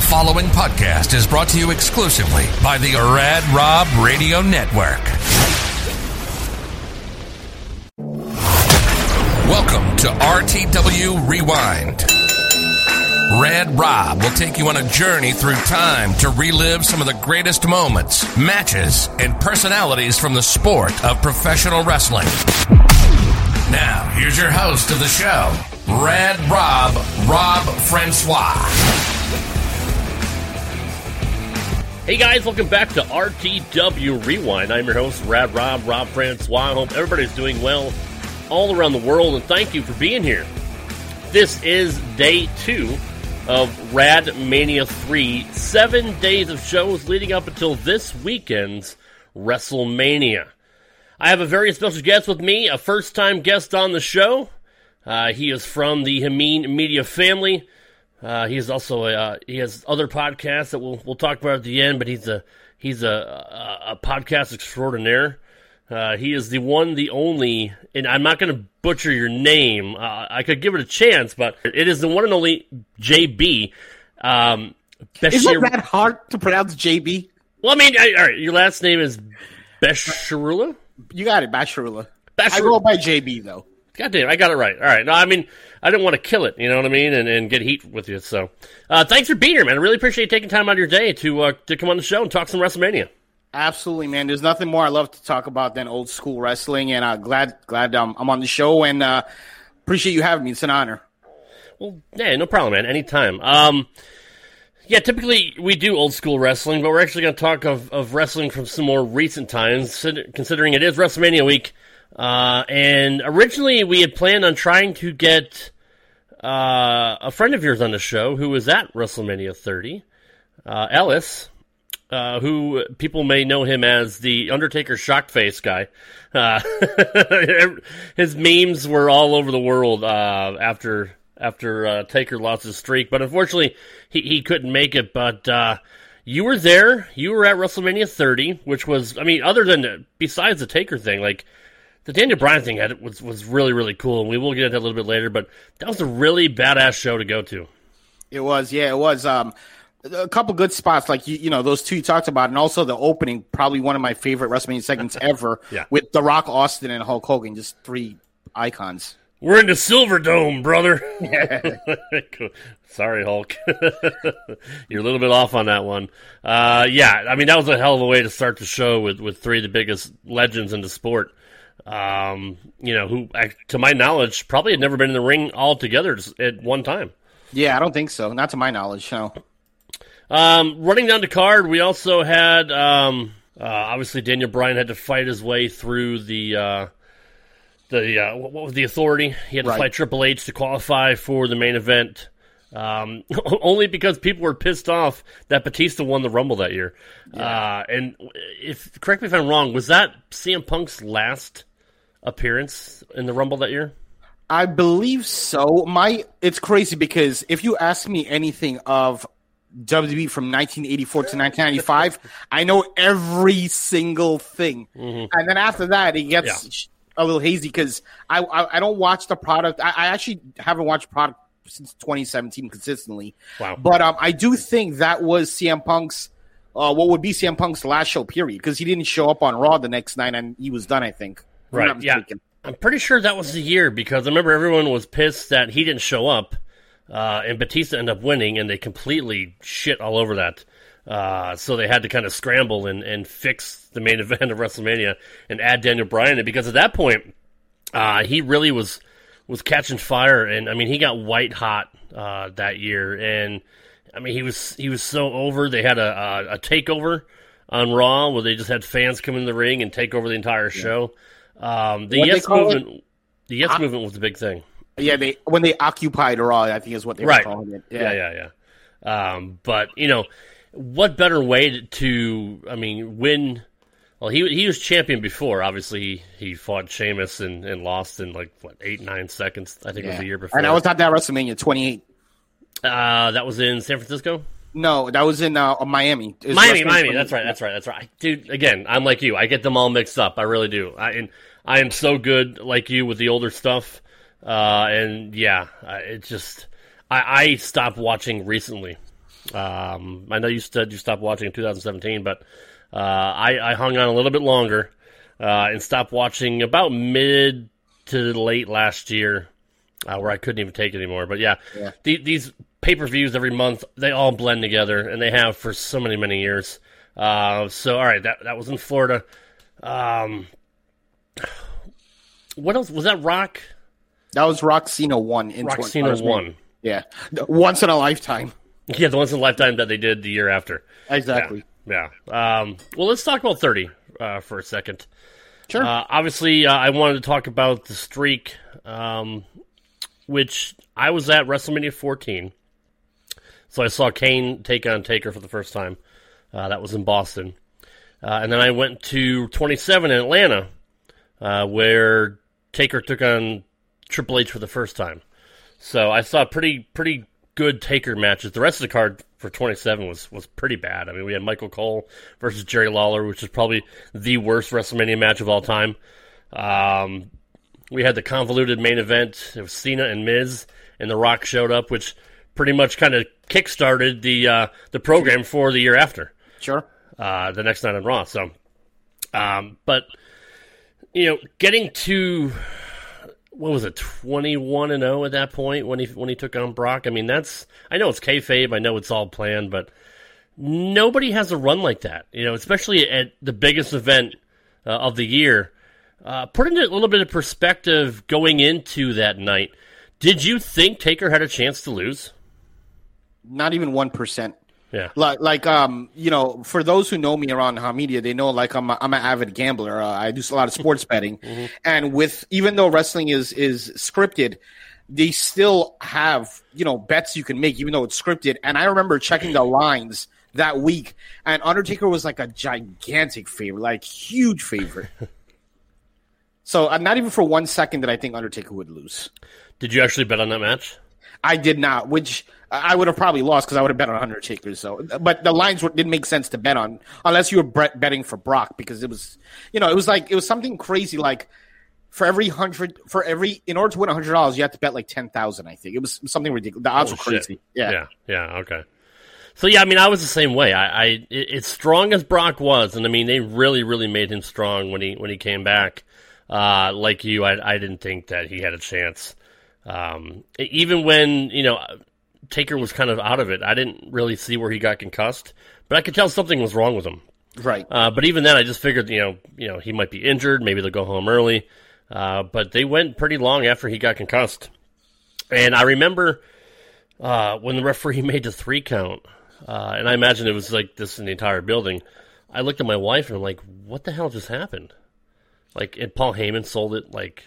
following podcast is brought to you exclusively by the Rad Rob Radio Network. Welcome to RTW Rewind. Rad Rob will take you on a journey through time to relive some of the greatest moments, matches, and personalities from the sport of professional wrestling. Now, here's your host of the show, Rad Rob, Rob Francois. Hey guys, welcome back to RTW Rewind. I'm your host, Rad Rob, Rob Francois. I hope everybody's doing well all around the world, and thank you for being here. This is day 2 of Rad Mania 3, 7 days of shows leading up until this weekend's WrestleMania. I have a very special guest with me, a first-time guest on the show. He is from the Hameen Media family. He is also he has other podcasts that we'll talk about at the end, but he's a podcast extraordinaire. He is the one, the only, and I'm not going to butcher your name. I could give it a chance, but it is the one and only JB. Isn't that hard to pronounce, JB? Well, I mean, all right, your last name is Besharula? You got it, Basharula. I go by JB, though. God damn, I got it right. All right. No, I mean, I didn't want to kill it, you know what I mean, and get heat with you. So, thanks for being here, man. I really appreciate you taking time out of your day to come on the show and talk some WrestleMania. Absolutely, man. There's nothing more I love to talk about than old school wrestling, and glad I'm on the show, and appreciate you having me. It's an honor. Well, yeah, no problem, man. Anytime. Yeah, typically we do old school wrestling, but we're actually going to talk of wrestling from some more recent times, considering it is WrestleMania week. And originally we had planned on trying to get a friend of yours on the show who was at WrestleMania 30, Ellis, who people may know him as the Undertaker shock face guy. His memes were all over the world after Taker lost his streak, but unfortunately he couldn't make it. But you were there. You were at WrestleMania 30, which was, I mean, besides the Taker thing, like the Daniel Bryan thing was really, really cool, and we will get into that a little bit later. But that was a really badass show to go to. It was, yeah, it was. A couple good spots, like you know, those two you talked about, and also the opening, probably one of my favorite WrestleMania segments ever, yeah. With The Rock, Austin, and Hulk Hogan, just three icons. We're in the Silver Dome, brother. Sorry, Hulk. You're a little bit off on that one. Yeah, I mean, that was a hell of a way to start the show with three of the biggest legends in the sport. You know, who, to my knowledge, probably had never been in the ring all together at one time. Yeah, I don't think so. Not to my knowledge, no. Running down the card, we also had, obviously, Daniel Bryan had to fight his way through what was the Authority? He had to fight Triple H to qualify for the main event. Only because people were pissed off that Batista won the Rumble that year. Yeah. And correct me if I'm wrong, was that CM Punk's last appearance in the Rumble that year? I believe so. It's crazy because if you ask me anything of WWE from 1984 to 1995, I know every single thing. Mm-hmm. And then after that, it gets a little hazy because I don't watch the product. I actually haven't watched product since 2017 consistently. Wow. But I do think that was CM Punk's, what would be CM Punk's last show, period, because he didn't show up on Raw the next night and he was done, I think. Right, yeah. I'm pretty sure that was the year because I remember everyone was pissed that he didn't show up and Batista ended up winning and they completely shit all over that. So they had to kind of scramble and fix the main event of WrestleMania and add Daniel Bryan in because at that point he really was catching fire, and I mean he got white hot that year, and I mean he was so over. They had a takeover on Raw where they just had fans come in the ring and take over the entire show. The Yes movement was the big thing. Yeah, when they occupied Raw, I think is what they were calling it. Yeah. But you know, what better way to win? Well, he was champion before. Obviously, he fought Sheamus and lost in 8-9 seconds. I think it was the year before. And I was at that WrestleMania 28. That was in San Francisco? No, that was in Miami. Miami. That's right. Dude, again, I'm like you. I get them all mixed up. I really do. I am so good like you with the older stuff. And yeah, it's just I stopped watching recently. I know you said you stopped watching in 2017, but I hung on a little bit longer and stopped watching about mid to late last year, where I couldn't even take it anymore. But yeah. These pay-per-views every month, they all blend together, and they have for so many years. So, all right, that was in Florida. What else? Was that Rock? That was Rock Cena 1. Rock Cena 1. Yeah. Once in a lifetime. Yeah, the once in a lifetime that they did the year after. Exactly. Yeah. Well, let's talk about 30 for a second. Sure. Obviously, I wanted to talk about the streak, which I was at WrestleMania 14. So I saw Kane take on Taker for the first time. That was in Boston. And then I went to 27 in Atlanta, where Taker took on Triple H for the first time. So I saw pretty good Taker matches. The rest of the card for 27 was pretty bad. I mean, we had Michael Cole versus Jerry Lawler, which is probably the worst WrestleMania match of all time. We had the convoluted main event of Cena and Miz, and The Rock showed up, which pretty much kind of kick-started the program for the year after. Sure. The next night on Raw. So, but getting to what was it, 21-0 at that point when he took on Brock. I mean, I know it's kayfabe, I know it's all planned, but nobody has a run like that. Especially at the biggest event of the year. Put into a little bit of perspective going into that night. Did you think Taker had a chance to lose? Not even 1%. Yeah. For those who know me around Hamidia, they know I'm an avid gambler. I do a lot of sports betting, and even though wrestling is scripted, they still have bets you can make, even though it's scripted. And I remember checking the lines that week, and Undertaker was like a gigantic favorite, like huge favorite. So not even for 1 second did I think Undertaker would lose. Did you actually bet on that match? I did not, which I would have probably lost because I would have bet on Undertaker. So, but the lines didn't make sense to bet on unless you were betting for Brock, because it was, it was something crazy. Like in order to win $100, you have to bet like 10,000. I think it was something ridiculous. The odds were crazy. Yeah. Okay. So yeah, I mean, I was the same way. As strong as Brock was, and I mean, they really made him strong when he came back. Like you, I didn't think that he had a chance. Even when, Taker was kind of out of it, I didn't really see where he got concussed, but I could tell something was wrong with him. Right. But even then, I just figured, he might be injured. Maybe they'll go home early. But they went pretty long after he got concussed. And I remember when the referee made the 3 count, and I imagine it was like this in the entire building. I looked at my wife and I'm like, what the hell just happened? Like, and Paul Heyman sold it. Like,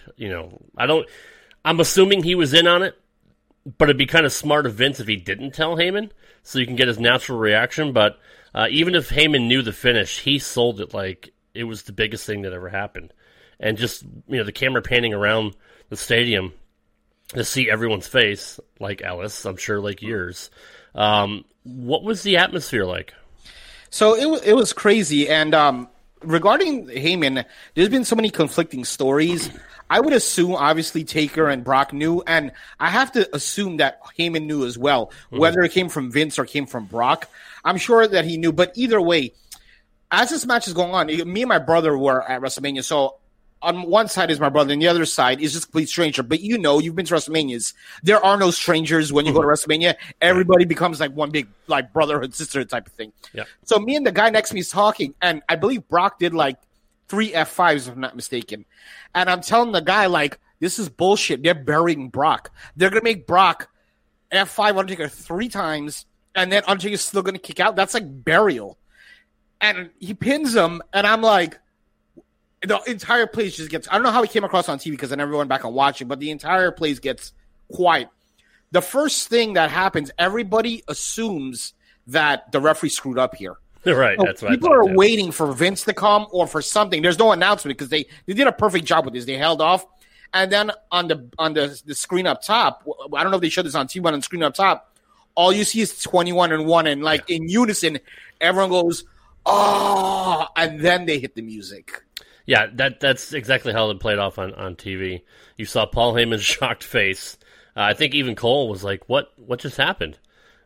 I'm assuming he was in on it, but it'd be kind of smart of Vince if he didn't tell Heyman, so you can get his natural reaction. But even if Heyman knew the finish, he sold it like it was the biggest thing that ever happened. And just, the camera panning around the stadium to see everyone's face, like Ellis, I'm sure like yours. What was the atmosphere like? So it was crazy. And regarding Heyman, there's been so many conflicting stories. I would assume, obviously, Taker and Brock knew, and I have to assume that Heyman knew as well, whether it came from Vince or came from Brock. I'm sure that he knew, but either way, as this match is going on, me and my brother were at WrestleMania, so on one side is my brother, and the other side is just a complete stranger. But you've been to WrestleManias. There are no strangers when you go to WrestleMania. Everybody becomes like one big like brotherhood, sisterhood type of thing. Yeah. So me and the guy next to me is talking, and I believe Brock did like 3 F5s, if I'm not mistaken. And I'm telling the guy, like, this is bullshit. They're burying Brock. They're going to make Brock F5 Undertaker 3 times, and then Undertaker's still going to kick out. That's like burial. And he pins him, and I'm like, the entire place just gets, I don't know how he came across on TV because I never went back and watched it, but the entire place gets quiet. The first thing that happens, everybody assumes that the referee screwed up here. Right, so that's what people are waiting for Vince to come or for something. There's no announcement because they did a perfect job with this. They held off, and then on the screen up top, I don't know if they showed this on TV, but on the screen up top, all you see is 21-1, and like in unison, everyone goes, "Oh!" and then they hit the music. Yeah, that's exactly how it played off on TV. You saw Paul Heyman's shocked face. I think even Cole was like, "What just happened?"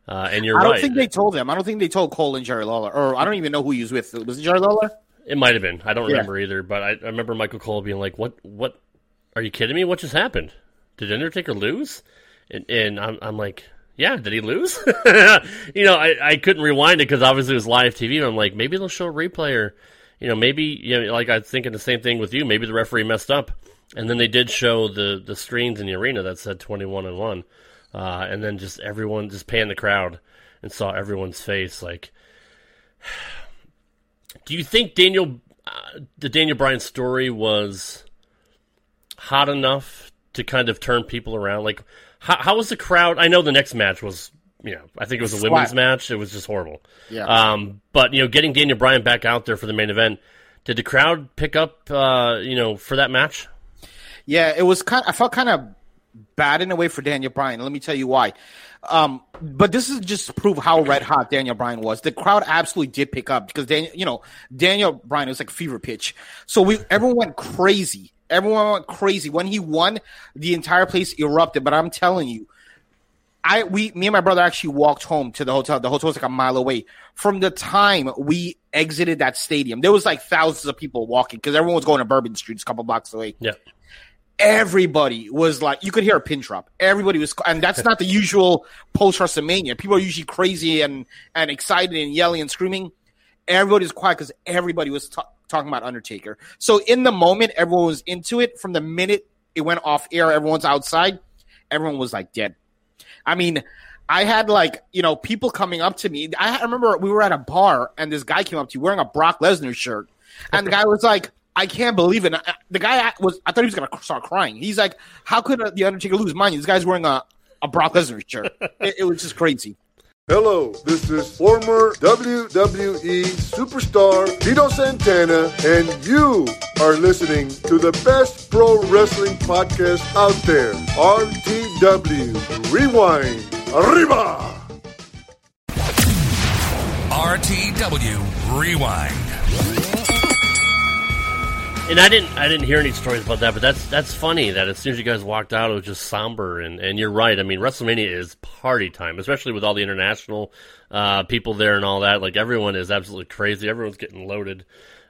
And you're right. I don't think they told him. I don't think they told Cole and Jerry Lawler. Or I don't even know who he was with. Was it Jerry Lawler? It might have been. I don't remember either. But I remember Michael Cole being like, "What? Are you kidding me? What just happened? Did Undertaker lose?" And I'm like, "Yeah, did he lose?" I couldn't rewind it because obviously it was live TV. And I'm like, maybe they'll show a replay, or maybe like I was thinking the same thing with you. Maybe the referee messed up, and then they did show the screens in the arena that said 21-1, and then just everyone just panned the crowd and saw everyone's face. Like, do you think the Daniel Bryan story was hot enough to kind of turn people around? Like, how was the crowd? I know the next match was, I think it was a women's match. It was just horrible. Yeah. But getting Daniel Bryan back out there for the main event, did the crowd pick up, for that match? Yeah, it was I felt kind of bad in a way for Daniel Bryan. Let me tell you why. But this is just to prove how red hot Daniel Bryan was. The crowd absolutely did pick up because Daniel Bryan was like fever pitch. So everyone went crazy. Everyone went crazy when he won. The entire place erupted. But I'm telling you, me and my brother actually walked home to the hotel. The hotel was like a mile away. From the time we exited that stadium, there was like thousands of people walking because everyone was going to Bourbon Street, just a couple blocks away. Yeah. Everybody was like, you could hear a pin drop. Everybody was, and that's not the usual post WrestleMania. People are usually crazy and excited and yelling and screaming. Everybody was quiet because everybody was talking about Undertaker. So in the moment, everyone was into it. From the minute it went off air, everyone's outside. Everyone was like dead. I mean, I had people coming up to me. I remember we were at a bar and this guy came up to you wearing a Brock Lesnar shirt, and the guy was like, I can't believe it. The guy I thought he was going to start crying. He's like, how could the Undertaker lose? Mind you, this guy's wearing a Brock Lesnar shirt. It was just crazy. Hello, this is former WWE superstar Tito Santana, and you are listening to the best pro wrestling podcast out there, RTW Rewind. Arriba! RTW Rewind. And I didn't hear any stories about that, but that's funny that as soon as you guys walked out, it was just somber. And you're right. I mean, WrestleMania is party time, especially with all the international people there and all that. Like, everyone is absolutely crazy. Everyone's getting loaded.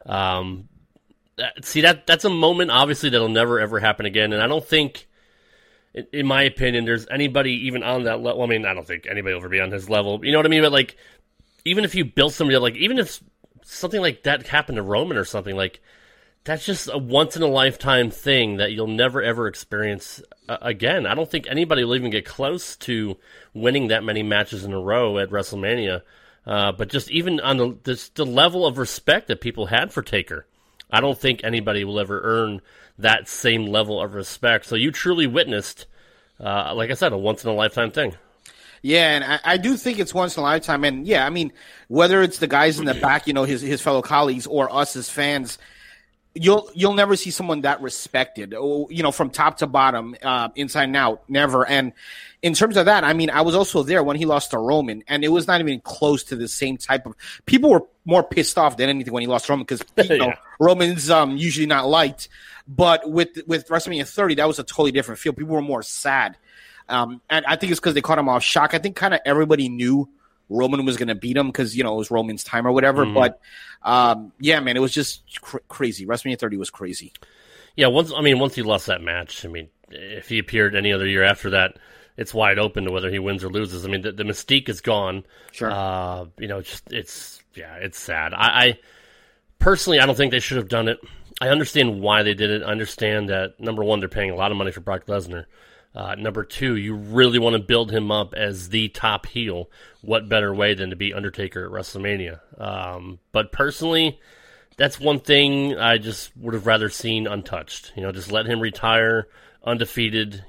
That's a moment, obviously, that'll never, ever happen again. And I don't think, in my opinion, there's anybody even on that level. I mean, I don't think anybody will ever be on his level. You know what I mean? But, like, even if you build somebody up, like, even if something like that happened to Roman or something, like, that's just a once-in-a-lifetime thing that you'll never, ever experience again. I don't think anybody will even get close to winning that many matches in a row at WrestleMania. But just even on the level of respect that people had for Taker, I don't think anybody will ever earn that same level of respect. So you truly witnessed, like I said, a once-in-a-lifetime thing. Yeah, and I do think it's once in a lifetime. And, yeah, I mean, whether it's the guys in the back, his fellow colleagues, or us as fans, You'll never see someone that respected, from top to bottom, inside and out, never. And in terms of that, I mean, I was also there when he lost to Roman, and it was not even close to the same type of. People were more pissed off than anything when he lost to Roman because Roman's usually not liked. But with WrestleMania 30, that was a totally different feel. People were more sad, and I think it's because they caught him off shock. I think kind of everybody knew Roman was going to beat him because, it was Roman's time or whatever. Mm-hmm. But, yeah, man, it was just crazy. WrestleMania 30 was crazy. Yeah, once he lost that match, I mean, if he appeared any other year after that, it's wide open to whether he wins or loses. I mean, the mystique is gone. Sure. It's sad. I personally, I don't think they should have done it. I understand why they did it. I understand that, number one, they're paying a lot of money for Brock Lesnar. Number two, you really want to build him up as the top heel. What better way than to be Undertaker at WrestleMania? But personally, that's one thing I just would have rather seen untouched. Just let him retire undefeated,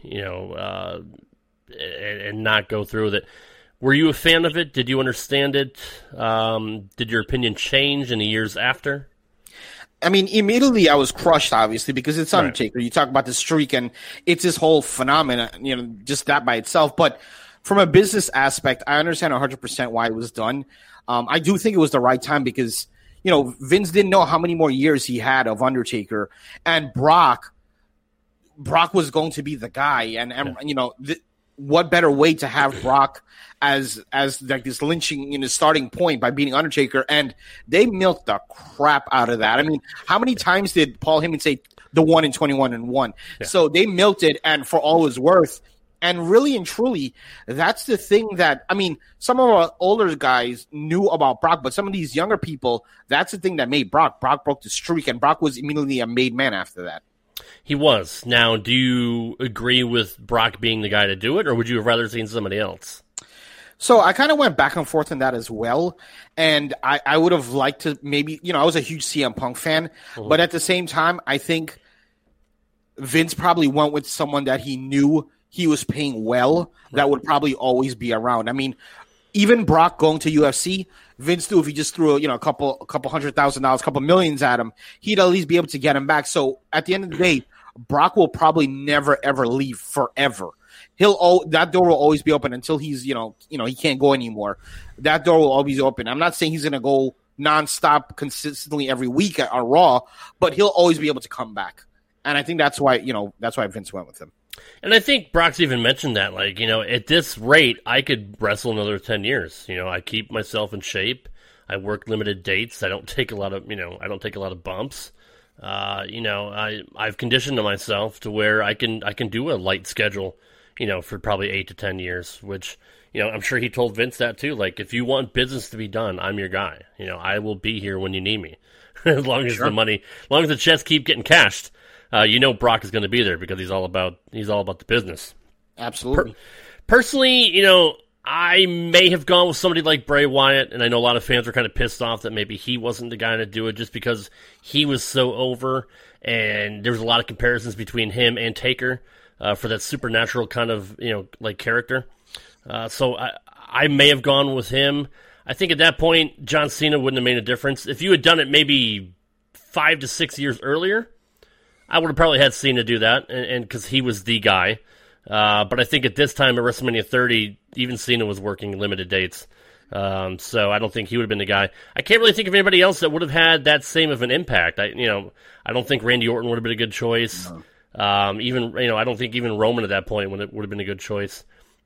and not go through with it. Were you a fan of it? Did you understand it? Did your opinion change in the years after? I mean, immediately I was crushed, obviously, because it's Undertaker. Right. You talk about the streak, and it's this whole phenomenon, just that by itself. But from a business aspect, I understand 100% why it was done. I do think it was the right time because, Vince didn't know how many more years he had of Undertaker. And Brock was going to be the guy. And what better way to have Brock as like this lynching in his starting point by beating Undertaker, and they milked the crap out of that. I mean, how many times did Paul Heyman say the 1 in 21 and 1? Yeah. So they milked it, and for all it was worth. And really and truly, that's the thing that, I mean, some of our older guys knew about Brock, but some of these younger people, that's the thing that made Brock. Brock broke the streak, and Brock was immediately a made man after that. He was. Now, do you agree with Brock being the guy to do it, or would you have rather seen somebody else? So I kind of went back and forth on that as well, and I would have liked to maybe, I was a huge CM Punk fan, but at the same time, I think Vince probably went with someone that he knew he was paying well, that would probably always be around. I mean, even Brock going to UFC, Vince knew if he just threw a couple $100,000, couple millions at him, he'd at least be able to get him back. So at the end of the day, Brock will probably never ever leave forever. That door will always be open until he's he can't go anymore. That door will always be open. I'm not saying he's going to go nonstop consistently every week on Raw, but he'll always be able to come back. And I think that's why Vince went with him. And I think Brock's even mentioned that, at this rate, I could wrestle another 10 years. I keep myself in shape. I work limited dates. I don't take a lot of bumps. I've conditioned myself to where I can do a light schedule, for probably 8 to 10 years, which, I'm sure he told Vince that too. Like, if you want business to be done, I'm your guy. I will be here when you need me. As long as the checks keep getting cashed. Brock is going to be there because he's all about the business. Absolutely. Personally, I may have gone with somebody like Bray Wyatt, and I know a lot of fans were kind of pissed off that maybe he wasn't the guy to do it just because he was so over, and there was a lot of comparisons between him and Taker for that supernatural kind of character. So I may have gone with him. I think at that point, John Cena wouldn't have made a difference. If you had done it maybe 5 to 6 years earlier, I would have probably had Cena do that, and because he was the guy. But I think at this time at WrestleMania 30, even Cena was working limited dates. So I don't think he would have been the guy. I can't really think of anybody else that would have had that same of an impact. I don't think Randy Orton would have been a good choice. No. I don't think even Roman at that point would have been a good choice.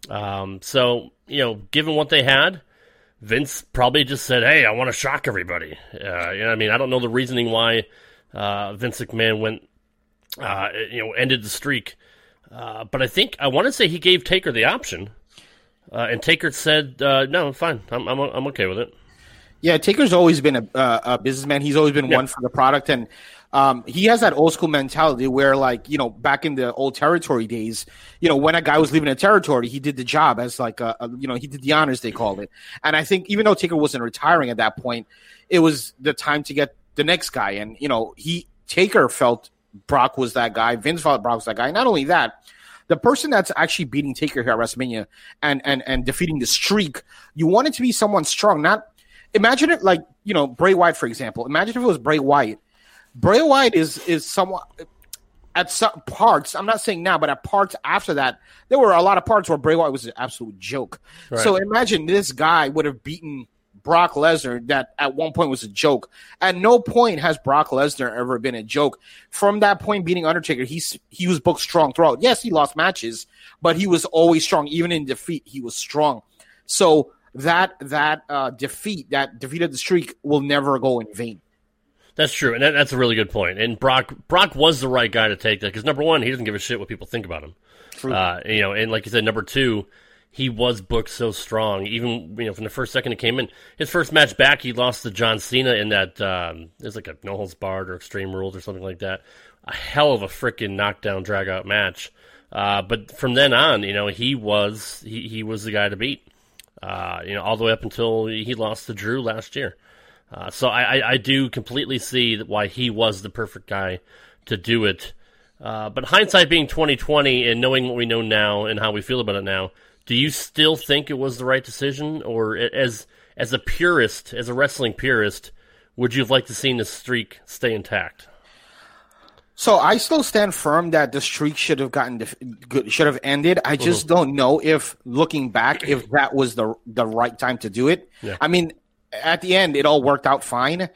So given what they had, Vince probably just said, "Hey, I want to shock everybody." I don't know the reasoning why Vince McMahon went. Ended the streak. But I want to say he gave Taker the option. And Taker said, no, fine. I'm okay with it. Yeah, Taker's always been a businessman. He's always been one for the product. And he has that old school mentality where, back in the old territory days, when a guy was leaving a territory, he did the job as he did the honors, they called it. And I think even though Taker wasn't retiring at that point, it was the time to get the next guy. And, Taker felt Brock was that guy. Vince felt Brock was that guy. Not only that, the person that's actually beating Taker here at WrestleMania and defeating the streak, you want it to be someone strong. Not imagine it like Bray Wyatt, for example. Imagine if it was Bray Wyatt. Bray Wyatt is someone at some parts. I'm not saying now, but at parts after that, there were a lot of parts where Bray Wyatt was an absolute joke. Right. So imagine this guy would have beaten Brock Lesnar, that at one point was a joke. At no point has Brock Lesnar ever been a joke. From that point, beating Undertaker, he was booked strong throughout. Yes, he lost matches, but he was always strong. Even in defeat, he was strong. So that defeat of the streak will never go in vain. That's true, and that's a really good point. And Brock was the right guy to take that because number one, he doesn't give a shit what people think about him. And like you said, number two, he was booked so strong. Even from the first second he came in, his first match back, he lost to John Cena in that there's like a no holds barred or Extreme Rules or something like that. A hell of a freaking knockdown drag out match. But from then on, he was the guy to beat. All the way up until he lost to Drew last year. So I do completely see why he was the perfect guy to do it. But hindsight being 2020 and knowing what we know now and how we feel about it now, do you still think it was the right decision? Or as a purist, as a wrestling purist, would you have liked to seen the streak stay intact? So I still stand firm that the streak should have ended. I just don't know if, looking back, if that was the right time to do it. Yeah. I mean, at the end, it all worked out fine.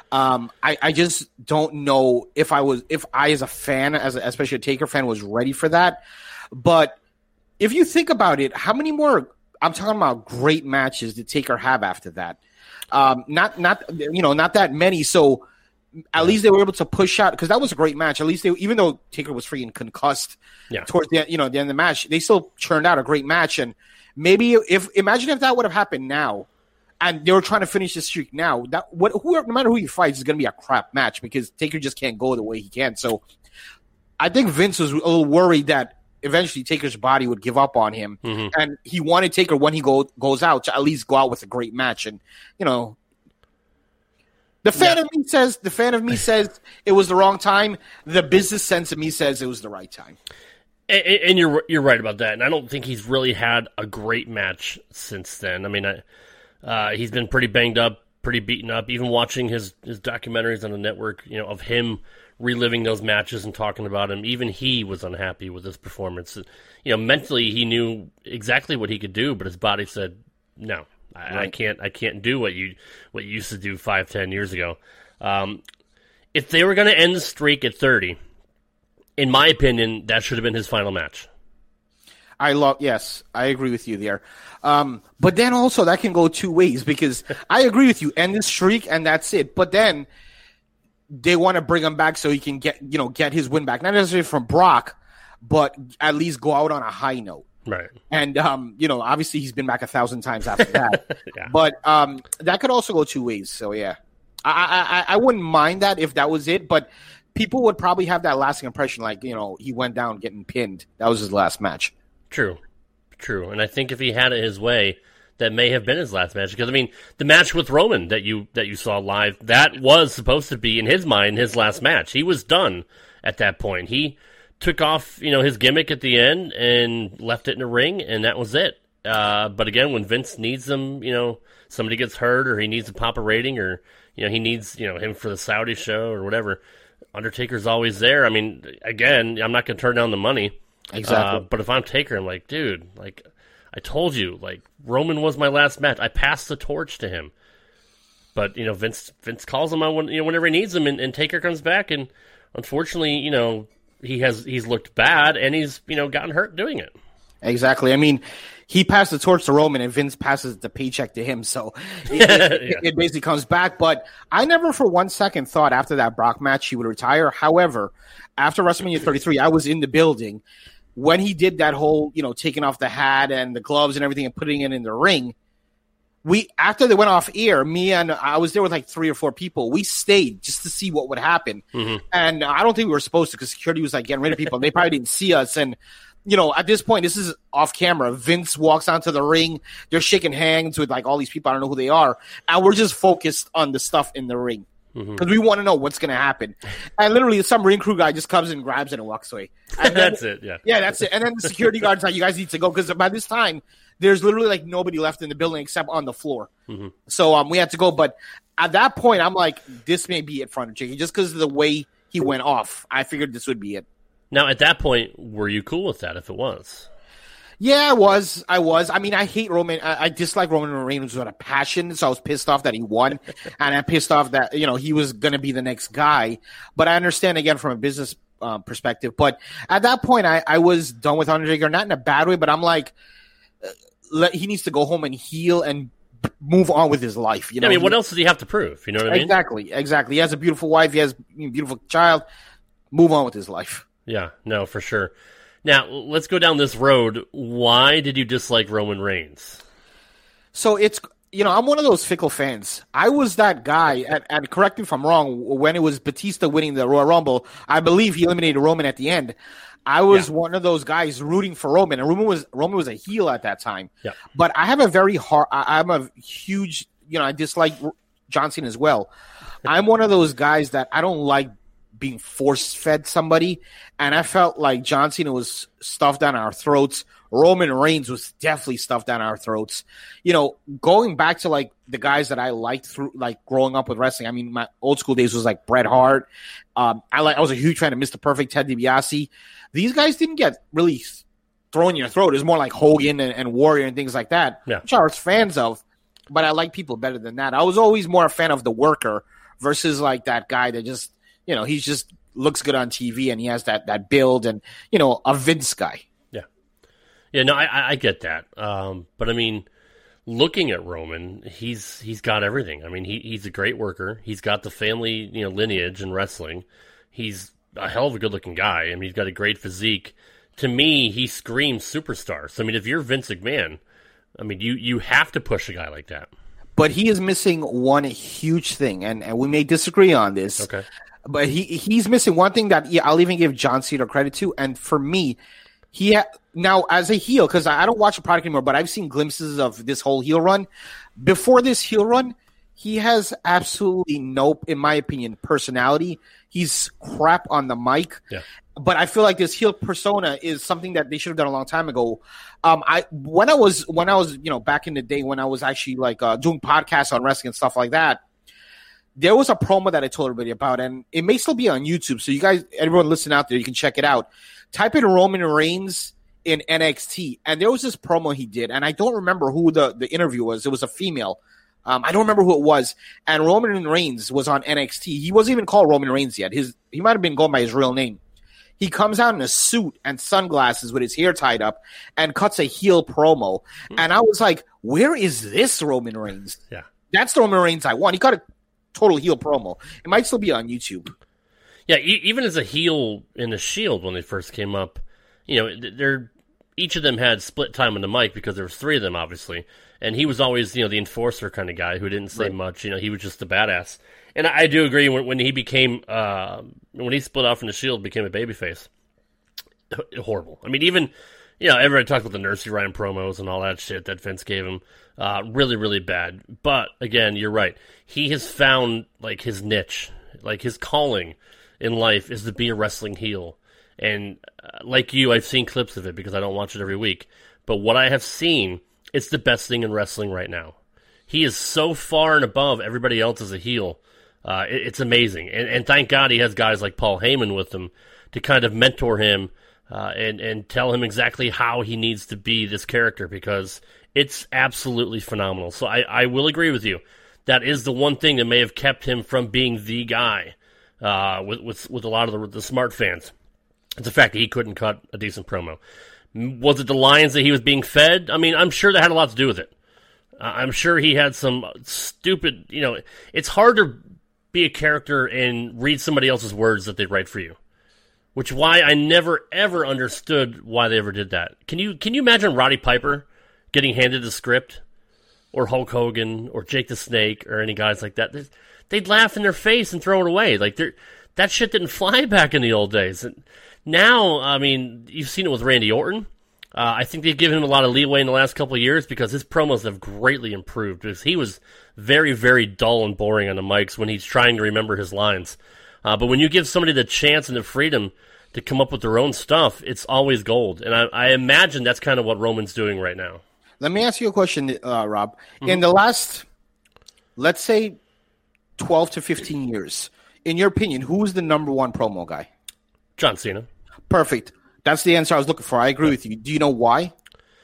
I just don't know if I as a fan, especially a Taker fan, was ready for that. But if you think about it, how many more? I'm talking about great matches did Taker have after that? Not that many. So at least they were able to push out because that was a great match. At least even though Taker was freaking concussed towards the the end of the match, they still churned out a great match. And maybe imagine if that would have happened now, and they were trying to finish the streak now. No matter who he fights is going to be a crap match because Taker just can't go the way he can. So I think Vince was a little worried that eventually Taker's body would give up on him, and he wanted Taker when he goes out to at least go out with a great match. And the fan of me says it was the wrong time. The business sense of me says it was the right time. And you're right about that. And I don't think he's really had a great match since then. I mean, he's been pretty banged up, pretty beaten up. Even watching his documentaries on the network, of him reliving those matches and talking about him, even he was unhappy with his performance. Mentally he knew exactly what he could do, but his body said, no, I can't do what you used to do 5-10 years ago. If they were going to end the streak at 30, in my opinion, that should have been his final match. Yes, I agree with you there. But then also that can go two ways because I agree with you, end the streak and that's it. But then they want to bring him back so he can get his win back. Not necessarily from Brock, but at least go out on a high note. Right. And, obviously he's been back 1,000 times after that. Yeah. But that could also go two ways. So, yeah. I wouldn't mind that if that was it. But people would probably have that lasting impression like, he went down getting pinned. That was his last match. True. And I think if he had it his way, that may have been his last match. Because, the match with Roman that you saw live, that was supposed to be, in his mind, his last match. He was done at that point. He took off, his gimmick at the end and left it in the ring, and that was it. But again, when Vince needs him, somebody gets hurt or he needs to pop a rating or, he needs, him for the Saudi show or whatever, Undertaker's always there. Again, I'm not going to turn down the money. Exactly. But if I'm Taker, I'm like, dude, I told you, Roman was my last match. I passed the torch to him. But, Vince calls him on whenever he needs him, and Taker comes back, and unfortunately, he's looked bad, and he's, gotten hurt doing it. Exactly. He passed the torch to Roman, and Vince passes the paycheck to him, so it basically comes back. But I never for 1 second thought after that Brock match he would retire. However, after WrestleMania 33, I was in the building when he did that whole, taking off the hat and the gloves and everything and putting it in the ring. After they went off air, I was there with like 3 or 4 people. We stayed just to see what would happen. And I don't think we were supposed to because security was like getting rid of people. They probably didn't see us. And, at this point, this is off camera. Vince walks onto the ring. They're shaking hands with like all these people. I don't know who they are. And we're just focused on the stuff in the ring because we want to know what's going to happen. And literally some ring crew guy just comes and grabs it and walks away. And then, that's it. Yeah. Yeah, that's it. And then the security guard's like, you guys need to go because by this time, there's literally like nobody left in the building except on the floor. So we had to go. But at that point, I'm like, this may be it for Undertaker. Just because of the way he went off, I figured this would be it. Now, at that point, were you cool with that if it was? Yeah, I was. I hate Roman. I dislike Roman Reigns with a passion, so I was pissed off that he won. And I'm pissed off that, he was going to be the next guy. But I understand, again, from a business perspective. But at that point, I was done with Undertaker. Not in a bad way, but I'm like, he needs to go home and heal and move on with his life. What else does he have to prove? You know what I mean? Exactly. He has a beautiful wife. He has a beautiful child. Move on with his life. Yeah, no, for sure. Now, let's go down this road. Why did you dislike Roman Reigns? So it's, I'm one of those fickle fans. I was that guy, and correct me if I'm wrong, when it was Batista winning the Royal Rumble, I believe he eliminated Roman at the end. I was one of those guys rooting for Roman, and Roman was a heel at that time. Yeah. But I have I'm a huge, I dislike John Cena as well. I'm one of those guys that I don't like being force-fed somebody, and I felt like John Cena was stuffed down our throats. Roman Reigns was definitely stuffed down our throats. Going back to like the guys that I liked through like growing up with wrestling. My old school days was like Bret Hart. I was a huge fan of Mr. Perfect, Ted DiBiase. These guys didn't get really thrown in your throat. It was more like Hogan and Warrior and things like that, which I was fans of. But I like people better than that. I was always more a fan of the worker versus like that guy that just, he just looks good on TV and he has that build and, a Vince guy. Yeah, no, I get that. But I mean, looking at Roman, he's got everything. I mean, he's a great worker. He's got the family, lineage in wrestling. He's a hell of a good-looking guy. I mean, he's got a great physique. To me, he screams superstar. So, I mean, if you're Vince McMahon, I mean, you have to push a guy like that. But he is missing one huge thing, and we may disagree on this. Okay. But he's missing one thing that I'll even give John Cena credit to. And for me, now as a heel, because I don't watch the product anymore, but I've seen glimpses of this whole heel run. Before this heel run, he has absolutely no, in my opinion, personality. He's crap on the mic. Yeah. But I feel like this heel persona is something that they should have done a long time ago. When I was back in the day when I was actually doing podcasts on wrestling and stuff like that, there was a promo that I told everybody about, and it may still be on YouTube. So you guys, everyone listening out there, you can check it out. Type in Roman Reigns in NXT, and there was this promo he did, and I don't remember who the interview was. It was a female. I don't remember who it was. And Roman Reigns was on NXT. He wasn't even called Roman Reigns yet. He might have been going by his real name. He comes out in a suit and sunglasses with his hair tied up and cuts a heel promo. And I was like, where is this Roman Reigns? Yeah. That's the Roman Reigns I want. He cut a total heel promo. It might still be on YouTube. Yeah, even as a heel in the Shield when they first came up, each of them had split time on the mic because there was three of them, obviously. And he was always, the enforcer kind of guy who didn't say much. He was just the badass. And I do agree when he became, when he split off from the Shield, became a babyface. Horrible. I mean, even, everybody talks about the Nursery Rhyme promos and all that shit that Vince gave him. Really, really bad. But, again, you're right. He has found, his niche, his calling in life is to be a wrestling heel. And like you, I've seen clips of it because I don't watch it every week. But what I have seen, it's the best thing in wrestling right now. He is so far and above everybody else as a heel. It's amazing. And thank God he has guys like Paul Heyman with him to kind of mentor him and tell him exactly how he needs to be this character because it's absolutely phenomenal. So I will agree with you. That is the one thing that may have kept him from being the guy with a lot of the smart fans. It's the fact that he couldn't cut a decent promo. Was it the lines that he was being fed? I mean, I'm sure that had a lot to do with it. I'm sure he had some stupid, it's hard to be a character and read somebody else's words that they write for you. Which is why I never, ever understood why they ever did that. Can you imagine Roddy Piper getting handed the script? Or Hulk Hogan, or Jake the Snake, or any guys like that? They'd laugh in their face and throw it away. That shit didn't fly back in the old days. And now, I mean, you've seen it with Randy Orton. I think they've given him a lot of leeway in the last couple of years because his promos have greatly improved. Because he was very, very dull and boring on the mics when he's trying to remember his lines. But when you give somebody the chance and the freedom to come up with their own stuff, it's always gold. And I imagine that's kind of what Roman's doing right now. Let me ask you a question, Rob. Mm-hmm. In the last, let's say, 12 to 15 years, in your opinion, who is the number one promo guy? John Cena. Perfect. That's the answer I was looking for. I agree with you. Do you know why?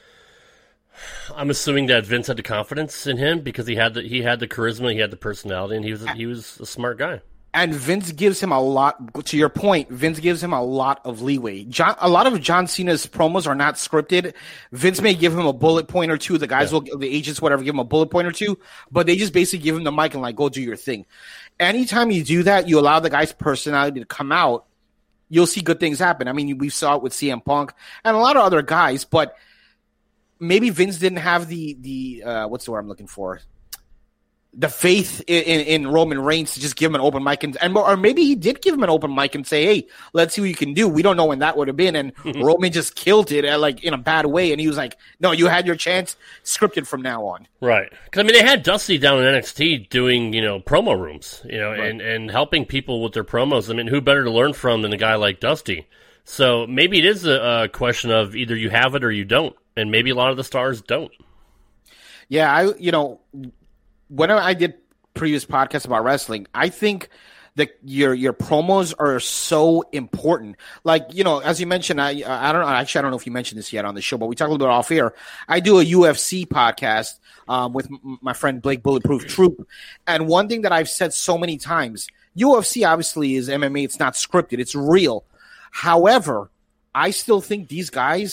I'm assuming that Vince had the confidence in him because he had the charisma, he had the personality, and he was a smart guy. And Vince gives him a lot. To your point, Vince gives him a lot of leeway. A lot of John Cena's promos are not scripted. Vince may give him a bullet point or two. The guys the agents, whatever, give him a bullet point or two. But they just basically give him the mic and go do your thing. Anytime you do that, you allow the guy's personality to come out. You'll see good things happen. I mean, we saw it with CM Punk and a lot of other guys. But maybe Vince didn't have the what's the word I'm looking for? The faith in Roman Reigns to just give him an open mic or maybe he did give him an open mic and say, "Hey, let's see what you can do." We don't know when that would have been, and Roman just killed it in a bad way, and he was like, "No, you had your chance, scripted from now on." Right? Because I mean, they had Dusty down in NXT doing promo rooms, right. and helping people with their promos. I mean, who better to learn from than a guy like Dusty? So maybe it is a question of either you have it or you don't, and maybe a lot of the stars don't. Yeah, when I did previous podcasts about wrestling, I think that your promos are so important. As you mentioned, I don't know if you mentioned this yet on the show, but we talked a little bit off air. I do a UFC podcast with my friend Blake Bulletproof Troop, and one thing that I've said so many times, UFC obviously is MMA. It's not scripted. It's real. However, I still think these guys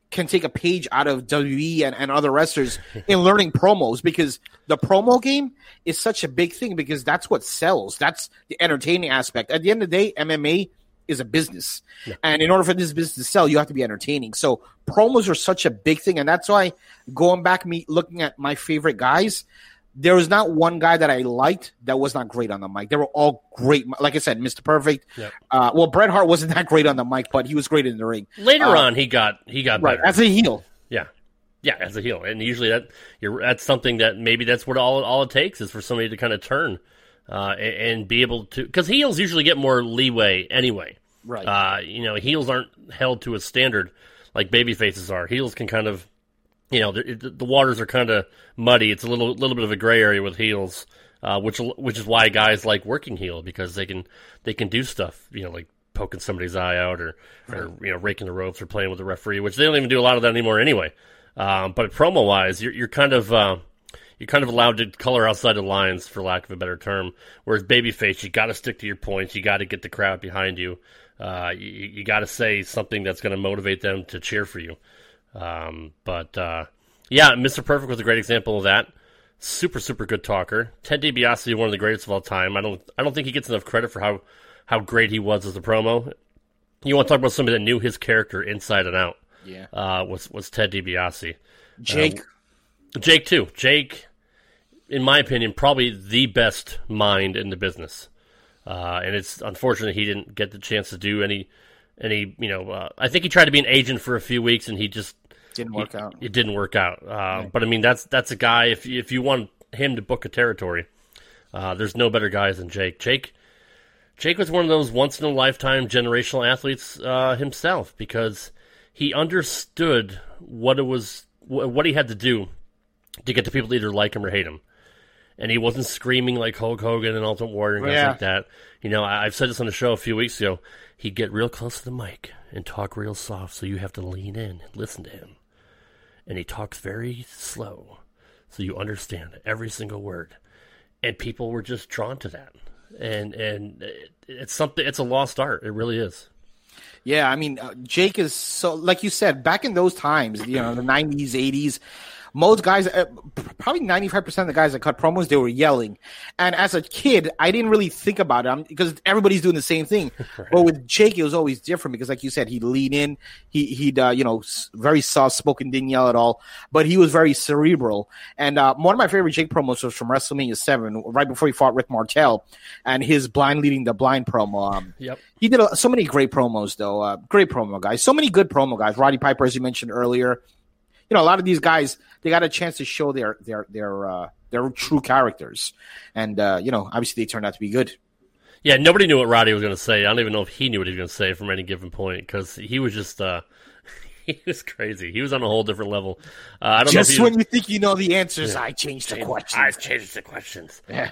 can take a page out of WWE and other wrestlers in learning promos, because the promo game is such a big thing, because that's what sells. That's the entertaining aspect. At the end of the day, MMA is a business. Yeah. And in order for this business to sell, you have to be entertaining. So promos are such a big thing. And that's why going back, looking at my favorite guys, there was not one guy that I liked that was not great on the mic. They were all great. Like I said, Mr. Perfect. Yep. Well, Bret Hart wasn't that great on the mic, but he was great in the ring. Later on, he got right, better as a heel. Yeah, as a heel, and usually that's something that maybe that's what all it takes is for somebody to kind of turn and be able to, because heels usually get more leeway anyway. Right. Heels aren't held to a standard like baby faces are. Heels can kind of, the waters are kind of muddy. It's a little bit of a gray area with heels, which is why guys like working heel, because they can do stuff, like poking somebody's eye out or raking the ropes or playing with the referee, which they don't even do a lot of that anymore anyway. But promo wise, you're kind of allowed to color outside the lines, for lack of a better term. Whereas babyface, you got to stick to your points. You got to get the crowd behind you. You got to say something that's going to motivate them to cheer for you. Yeah, Mr. Perfect was a great example of that. Super, super good talker. Ted DiBiase, one of the greatest of all time. I don't think he gets enough credit for how great he was as a promo. You want to talk about somebody that knew his character inside and out. Yeah. Was Ted DiBiase. Jake too. Jake, in my opinion, probably the best mind in the business. And it's unfortunate he didn't get the chance to do any. I think he tried to be an agent for a few weeks and he just didn't work out. It didn't work out. Right. But I mean, that's a guy. If you want him to book a territory, there's no better guys than Jake. Jake was one of those once in a lifetime generational athletes himself, because he understood what he had to do to get the people to either like him or hate him. And he wasn't screaming like Hulk Hogan and Ultimate Warrior and guys like that. I've said this on the show a few weeks ago. He'd get real close to the mic and talk real soft, so you have to lean in and listen to him. And he talks very slow, so you understand every single word. And people were just drawn to that. And it's a lost art. It really is. Yeah, I mean, Jake is so, like you said, back in those times, the 90s, 80s, most guys, probably 95% of the guys that cut promos, they were yelling. And as a kid, I didn't really think about it because everybody's doing the same thing. Right. But with Jake, it was always different because, like you said, he'd lean in. He'd very soft-spoken, didn't yell at all. But he was very cerebral. And one of my favorite Jake promos was from WrestleMania 7, right before he fought Rick Martel, and his blind leading the blind promo. Yep. He did so many great promos, though. Great promo guys. So many good promo guys. Roddy Piper, as you mentioned earlier. A lot of these guys, they got a chance to show their true characters, and obviously they turned out to be good. Yeah, nobody knew what Roddy was going to say. I don't even know if he knew what he was going to say from any given point, because he was just he was crazy. He was on a whole different level. I don't just know when you think you know the answers, I changed the questions. I changed the questions. Yeah.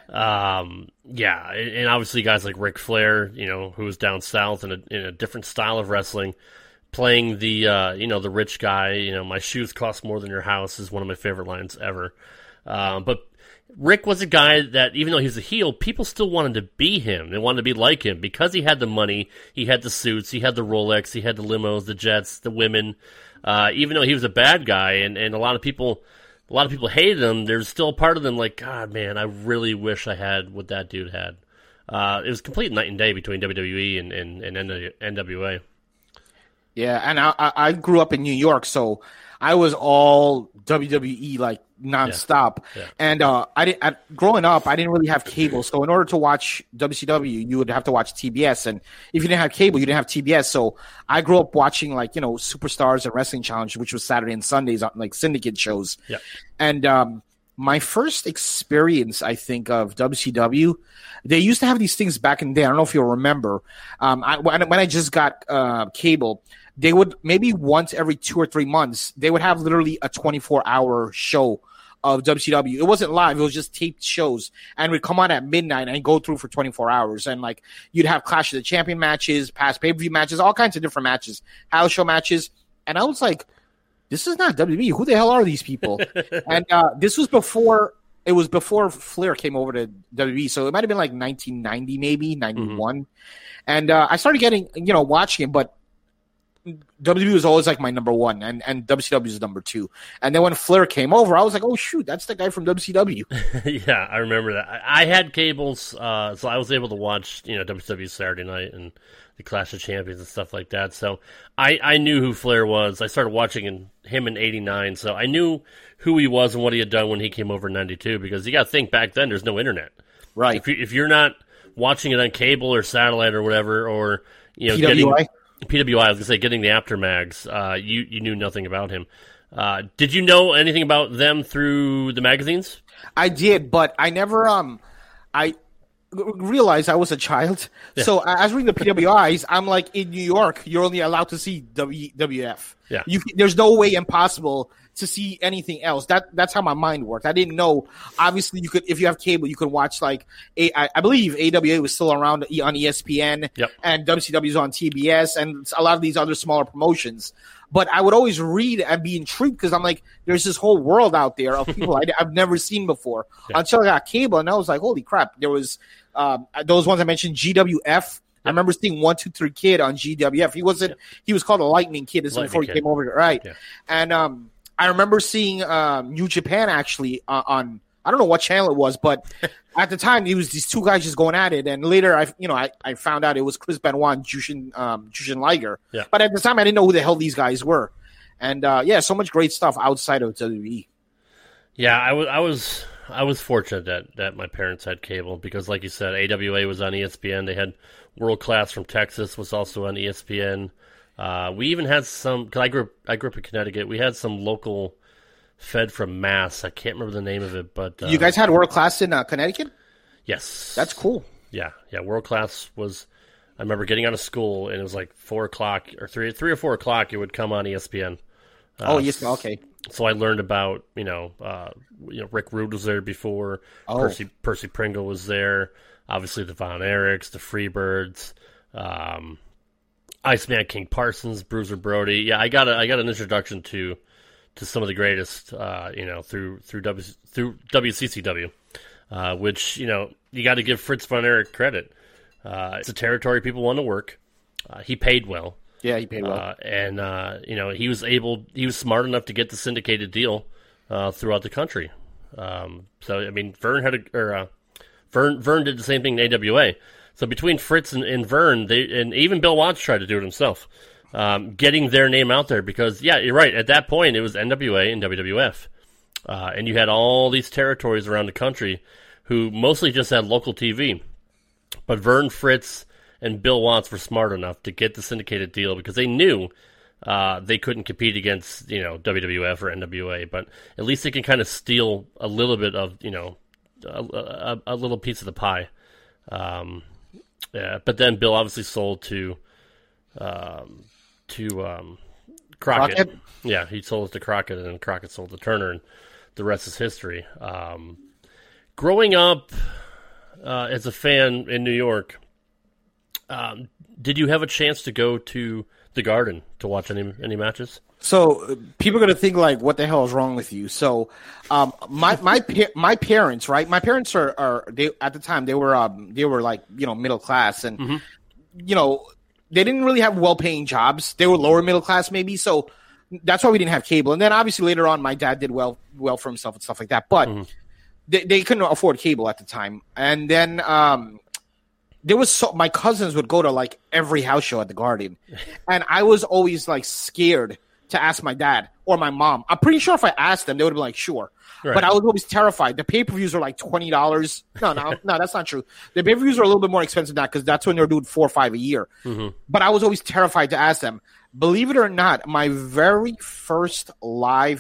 And obviously guys like Ric Flair, who was down south in a different style of wrestling. Playing the the rich guy, my shoes cost more than your house is one of my favorite lines ever. But Rick was a guy that, even though he was a heel, people still wanted to be him. They wanted to be like him because he had the money, he had the suits, he had the Rolex, he had the limos, the jets, the women. Even though he was a bad guy, and a lot of people hated him, there's still a part of them like, God, man, I really wish I had what that dude had. It was complete night and day between WWE and NWA. Yeah, and I grew up in New York, so I was all WWE like nonstop. Yeah. And growing up, I didn't really have cable, so in order to watch WCW, you would have to watch TBS. And if you didn't have cable, you didn't have TBS. So I grew up watching Superstars and Wrestling Challenge, which was Saturday and Sundays on like syndicate shows. Yeah. And my first experience, I think, of WCW, they used to have these things back in the day. I don't know if you'll remember. When I just got cable, they would maybe once every 2 or 3 months, they would have literally a 24-hour show of WCW. It wasn't live. It was just taped shows. And we'd come on at midnight and go through for 24 hours. And you'd have Clash of the Champion matches, past pay-per-view matches, all kinds of different matches, house show matches. And I was like, this is not WWE. Who the hell are these people? And this was before Flair came over to WWE. So it might have been like 1990, maybe 91. Mm-hmm. And I started getting, watching it, but WWE was always like my number one, and WCW is number two. And then when Flair came over, I was like, oh shoot, that's the guy from WCW. Yeah, I remember that. I had cables, so I was able to watch WCW Saturday Night and the Clash of Champions and stuff like that. So I knew who Flair was. I started watching him in '89, so I knew who he was and what he had done when he came over in '92. Because you got to think back then, there's no internet, Right? If you're not watching it on cable or satellite or whatever, or PWI. PWI, I was gonna say getting the aftermags, you knew nothing about him. Did you know anything about them through the magazines? I did, but I never I realized I was a child. Yeah. So as reading the PWIs, I'm like, in New York, you're only allowed to see WWF. Yeah. There's no way impossible to see anything else. That's how my mind worked. I didn't know. Obviously, you could, if you have cable, you could watch like I believe AWA was still around on ESPN, yep. and WCW was on TBS, and a lot of these other smaller promotions. But I would always read and be intrigued because I'm like, there's this whole world out there of people I've never seen before until I got cable, and I was like, holy crap! There was those ones I mentioned, GWF. I remember seeing 1, 2, 3 Kid on GWF. He wasn't. He was called a Lightning Kid. This is before he came over, right? Yeah. And I remember seeing New Japan actually on I don't know what channel it was, but at the time it was these two guys just going at it. And later I found out it was Chris Benoit and Jushin Liger. Yeah. But at the time I didn't know who the hell these guys were. And so much great stuff outside of WWE. Yeah, I was fortunate that my parents had cable because, like you said, AWA was on ESPN. They had World Class from Texas was also on ESPN. We even had some, because I grew up in Connecticut. We had some local fed from Mass. I can't remember the name of it, but you guys had World Class in Connecticut? Yes, that's cool. Yeah. World Class was. I remember getting out of school and it was like 4 o'clock or 3 or 4 o'clock. It would come on ESPN. Yes, okay. So I learned about Rick Rude was there before. Percy Pringle was there. Obviously the Von Erichs, the Freebirds. Iceman King Parsons, Bruiser Brody. Yeah, I got an introduction to some of the greatest, through WCCW, which you got to give Fritz Von Erich credit. It's a territory people want to work. He paid well. Yeah, he paid well, and he was smart enough to get the syndicated deal throughout the country. So I mean, Vern did the same thing in AWA. So between Fritz and Vern, and even Bill Watts tried to do it himself, getting their name out there because, yeah, you're right. At that point, it was NWA and WWF. And you had all these territories around the country who mostly just had local TV. But Vern, Fritz, and Bill Watts were smart enough to get the syndicated deal because they knew they couldn't compete against, WWF or NWA. But at least they can kind of steal a little bit of, a little piece of the pie. Yeah, but then Bill obviously sold to Crockett. Yeah, he sold it to Crockett, and then Crockett sold to Turner, and the rest is history. Growing up as a fan in New York, did you have a chance to go to the Garden to watch any matches? So people are going to think like, what the hell is wrong with you? So my parents, right? My parents are they at the time they were like, middle class, and they didn't really have well-paying jobs. They were lower middle class maybe. So that's why we didn't have cable. And then obviously later on my dad did well for himself and stuff like that. But they couldn't afford cable at the time. And then my cousins would go to like every house show at the Garden. And I was always like scared to ask my dad or my mom. I'm pretty sure if I asked them, they would have been like, sure. Right. But I was always terrified. The pay-per-views are like $20. No, that's not true. The pay-per-views are a little bit more expensive now because that's when they're doing 4 or 5 a year. Mm-hmm. But I was always terrified to ask them. Believe it or not, my very first live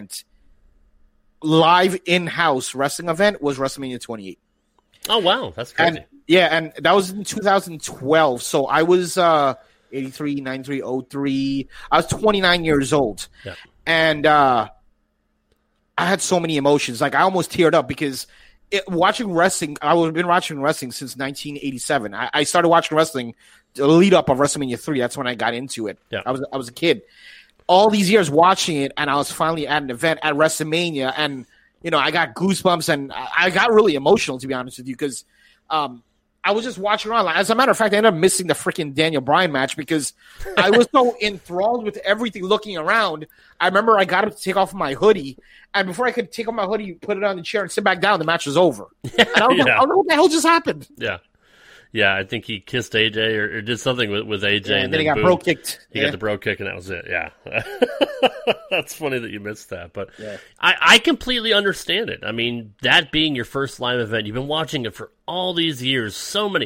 in-house wrestling event was WrestleMania 28. Oh, wow. That's crazy. And that was in 2012. So I was 83, 93, 03. I was 29 years old. Yeah. And I had so many emotions. Like, I almost teared up because watching wrestling, I've been watching wrestling since 1987. I started watching wrestling the lead up of WrestleMania 3. That's when I got into it. Yeah. I was a kid. All these years watching it, and I was finally at an event at WrestleMania, and I got goosebumps, and I got really emotional, to be honest with you, because I was just watching around. As a matter of fact, I ended up missing the freaking Daniel Bryan match because I was so enthralled with everything looking around. I remember I got up to take off my hoodie, and before I could take off my hoodie, put it on the chair, and sit back down, the match was over. And I don't know what the hell just happened. Yeah. Yeah, I think he kissed AJ or did something with AJ. Yeah, and then he got bro kicked. He got the bro kick, and that was it. Yeah. That's funny that you missed that. But I completely understand it. I mean, that being your first live event, you've been watching it for all these years. So many,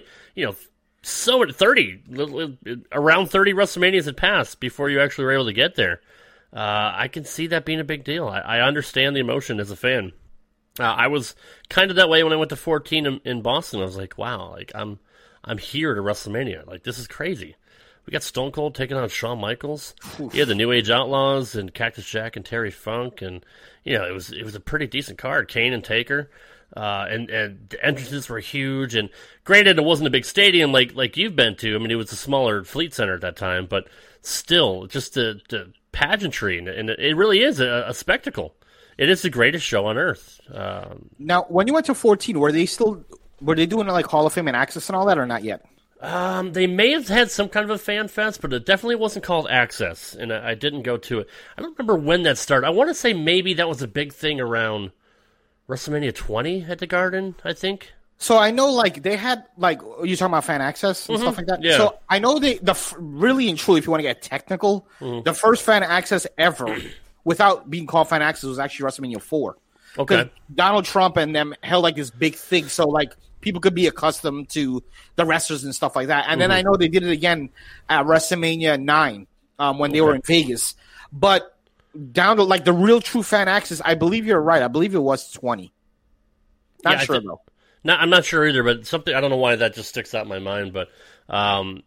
30, around 30 WrestleManias had passed before you actually were able to get there. I can see that being a big deal. I understand the emotion as a fan. I was kind of that way when I went to 14 in Boston. I was like, wow, like I'm here to WrestleMania. Like, this is crazy. We got Stone Cold taking on Shawn Michaels. You had the New Age Outlaws and Cactus Jack and Terry Funk, and it was a pretty decent card. Kane and Taker, and the entrances were huge. And granted, it wasn't a big stadium like you've been to. I mean, it was a smaller Fleet Center at that time, but still, just the pageantry, and it really is a spectacle. It is the greatest show on earth. Now, when you went to 14, were they doing like Hall of Fame and Access and all that, or not yet? They may have had some kind of a fan fest, but it definitely wasn't called Access, and I didn't go to it. I don't remember when that started. I want to say maybe that was a big thing around WrestleMania 20 at the Garden, I think. So I know, like, they had, like, you talking about fan access and stuff like that? Yeah. So I know really and truly, if you want to get technical, the first fan access ever, without being called fan access, was actually WrestleMania 4. Okay. Donald Trump and them held, like, this big thing, so, like, people could be accustomed to the wrestlers and stuff like that. And then I know they did it again at WrestleMania 9 when they were in Vegas. But down to, like, the real true fan access, I believe you're right. I believe it was 20. Not sure, though. No, I'm not sure either, but something, I don't know why that just sticks out in my mind. But, when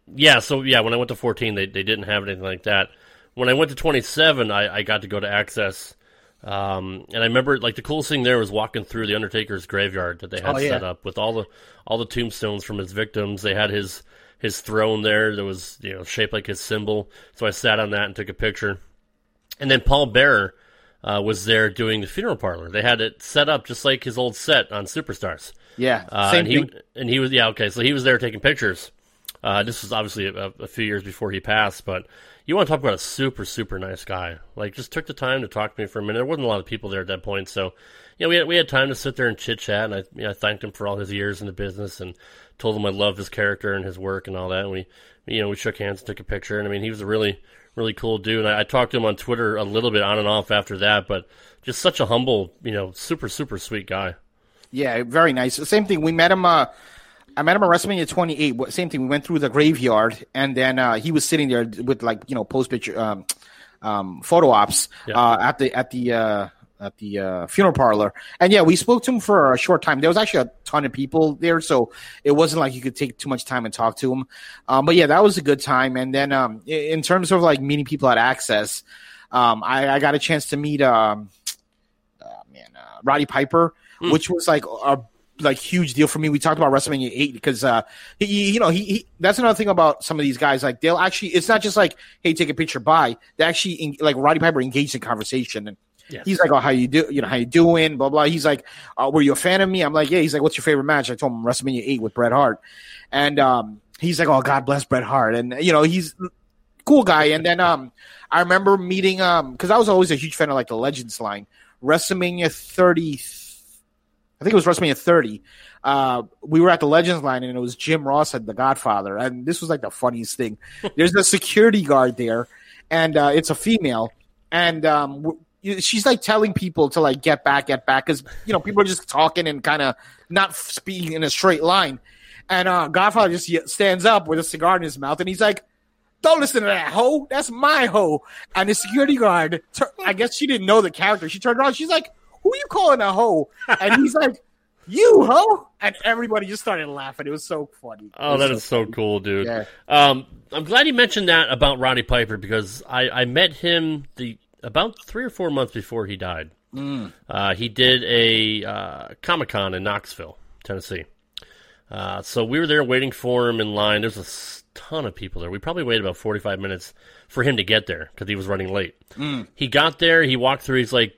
I went to 14, they didn't have anything like that. When I went to 27, I got to go to Access. And I remember, like, the coolest thing there was walking through the Undertaker's graveyard that they had set up with all the tombstones from his victims. They had his throne there that was, shaped like his symbol. So I sat on that and took a picture. And then Paul Bearer was there doing the funeral parlor. They had it set up just like his old set on Superstars. Yeah, same thing. And he was, so he was there taking pictures. This was obviously a few years before he passed, but you want to talk about a super, super nice guy. Like, just took the time to talk to me for a minute. There wasn't a lot of people there at that point, so we had time to sit there and chit-chat, and I thanked him for all his years in the business and told him I loved his character and his work and all that, and we shook hands and took a picture, and I mean, he was a really, really cool dude, and I talked to him on Twitter a little bit on and off after that, but just such a humble, super, super sweet guy. Yeah, very nice. Same thing, we met him, I met him at WrestleMania 28. Same thing. We went through the graveyard, and then he was sitting there with, like, post-picture photo ops at the funeral parlor. And yeah, we spoke to him for a short time. There was actually a ton of people there, so it wasn't like you could take too much time and talk to him. But yeah, that was a good time. And then in terms of, like, meeting people at Access, I got a chance to meet Roddy Piper, which was like a huge deal for me. We talked about WrestleMania 8 because he that's another thing about some of these guys. Like, they'll actually, it's not just like, hey, take a picture, bye. They actually, like, Roddy Piper engaged in conversation, and he's like, oh, how you doing, blah blah. He's like, were you a fan of me? I'm like, yeah. He's like, what's your favorite match? I told him WrestleMania 8 with Bret Hart, and he's like, oh, God bless Bret Hart, and he's a cool guy. And then I remember meeting because I was always a huge fan of, like, the Legends line. WrestleMania 30. I think it was WrestleMania 30. We were at the Legends line, and it was Jim Ross at The Godfather. And this was, like, the funniest thing. There's a security guard there, and it's a female. And she's, like, telling people to, like, get back. Because, people are just talking and kind of not speaking in a straight line. And Godfather just stands up with a cigar in his mouth, and he's like, don't listen to that hoe. That's my hoe. And the security guard, I guess she didn't know the character. She turned around. She's like, who are you calling a hoe? And he's like, you hoe? And everybody just started laughing. It was so funny. Oh, that is so cool, dude. Yeah. I'm glad you mentioned that about Roddy Piper, because I met him about 3 or 4 months before he died. He did a Comic-Con in Knoxville, Tennessee. So we were there waiting for him in line. There's a ton of people there. We probably waited about 45 minutes for him to get there because he was running late. He got there. He walked through. He's like,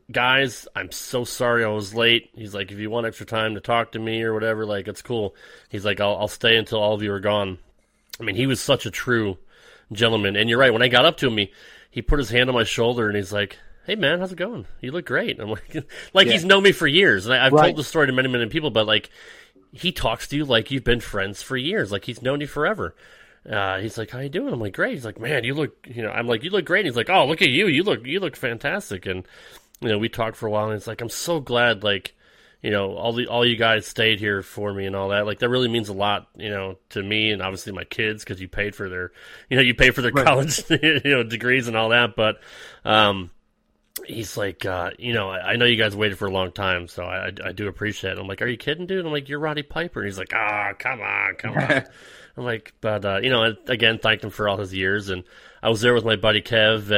guys, I'm so sorry I was late. He's like, if you want extra time to talk to me or whatever, like, it's cool. He's like, I'll stay until all of you are gone. I mean, he was such a true gentleman. And you're right, when I got up to him, he put his hand on my shoulder and he's like, hey man, how's it going? You look great. I'm like, he's known me for years. And I've told this story to many, many people, but like, he talks to you like you've been friends for years. Like, he's known you forever. He's like, how you doing? I'm like, great. He's like, man, you look, I'm like, you look great. And he's like, oh, look at you. You look fantastic. And, we talked for a while and it's like, I'm so glad, like, all you guys stayed here for me and all that. Like, that really means a lot, to me and obviously my kids, because you paid for their, college, degrees and all that. But, he's like, I know you guys waited for a long time, so I do appreciate it. I'm like, are you kidding, dude? I'm like, you're Roddy Piper. And he's like, come on. I'm like, but, again, thanked him for all his years. And I was there with my buddy Kev,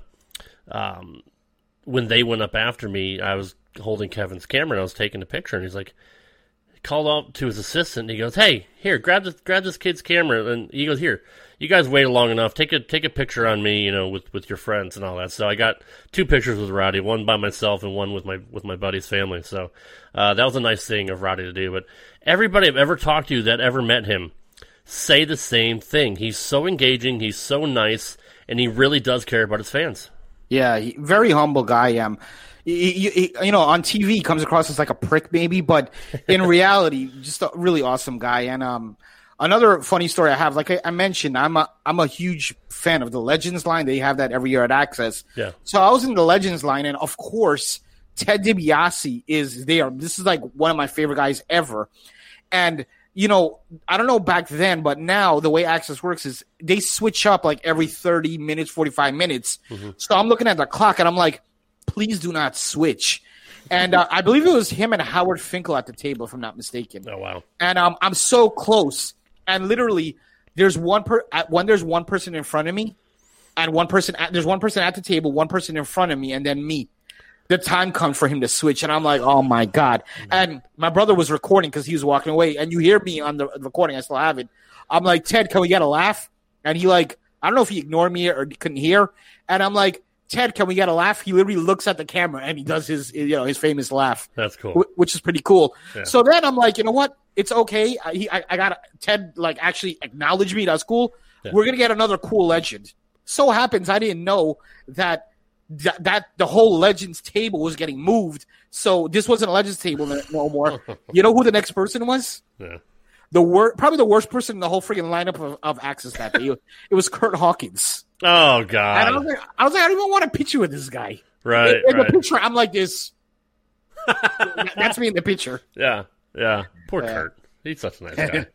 and when they went up after me, I was holding Kevin's camera, and I was taking a picture, and he's like, he called out to his assistant, and he goes, hey, here, grab this kid's camera. And he goes, here, you guys waited long enough. Take a picture on me, with your friends and all that. So I got 2 pictures with Roddy, one by myself and one with my buddy's family. So that was a nice thing of Roddy to do. But everybody I've ever talked to that ever met him say the same thing. He's so engaging, he's so nice, and he really does care about his fans. Yeah, very humble guy. On TV, he comes across as like a prick, maybe, but in reality, just a really awesome guy. And another funny story I have, like I mentioned, I'm a huge fan of the Legends line. They have that every year at Access. Yeah. So I was in the Legends line, and of course, Ted DiBiase is there. This is like one of my favorite guys ever. And I don't know back then, but now the way Access works is they switch up like every 30 minutes, 45 minutes. Mm-hmm. So I'm looking at the clock and I'm like, please do not switch. And I believe it was him and Howard Finkel at the table, if I'm not mistaken. Oh, wow. And I'm so close. And literally, there's one person in front of me, and there's one person at the table, one person in front of me, and then me. The time comes for him to switch, and I'm like, oh, my God. And my brother was recording because he was walking away, and you hear me on the recording. I still have it. I'm like, Ted, can we get a laugh? And he I don't know if he ignored me or couldn't hear. And I'm like, Ted, can we get a laugh? He literally looks at the camera, and he does his famous laugh. That's cool. Which is pretty cool. Yeah. So then I'm like, you know what? It's okay. I got Ted, actually acknowledge me. That's cool. Yeah. We're going to get another cool legend. So happens I didn't know that the whole Legends table was getting moved. So this wasn't a Legends table no more. You know who the next person was? Yeah. Probably the worst person in the whole freaking lineup of Access that day. It was Kurt Hawkins. Oh, God. And I was like, I don't even want a picture with this guy. Right. In the picture, I'm like this. That's me in the picture. Yeah. Poor Kurt. He's such a nice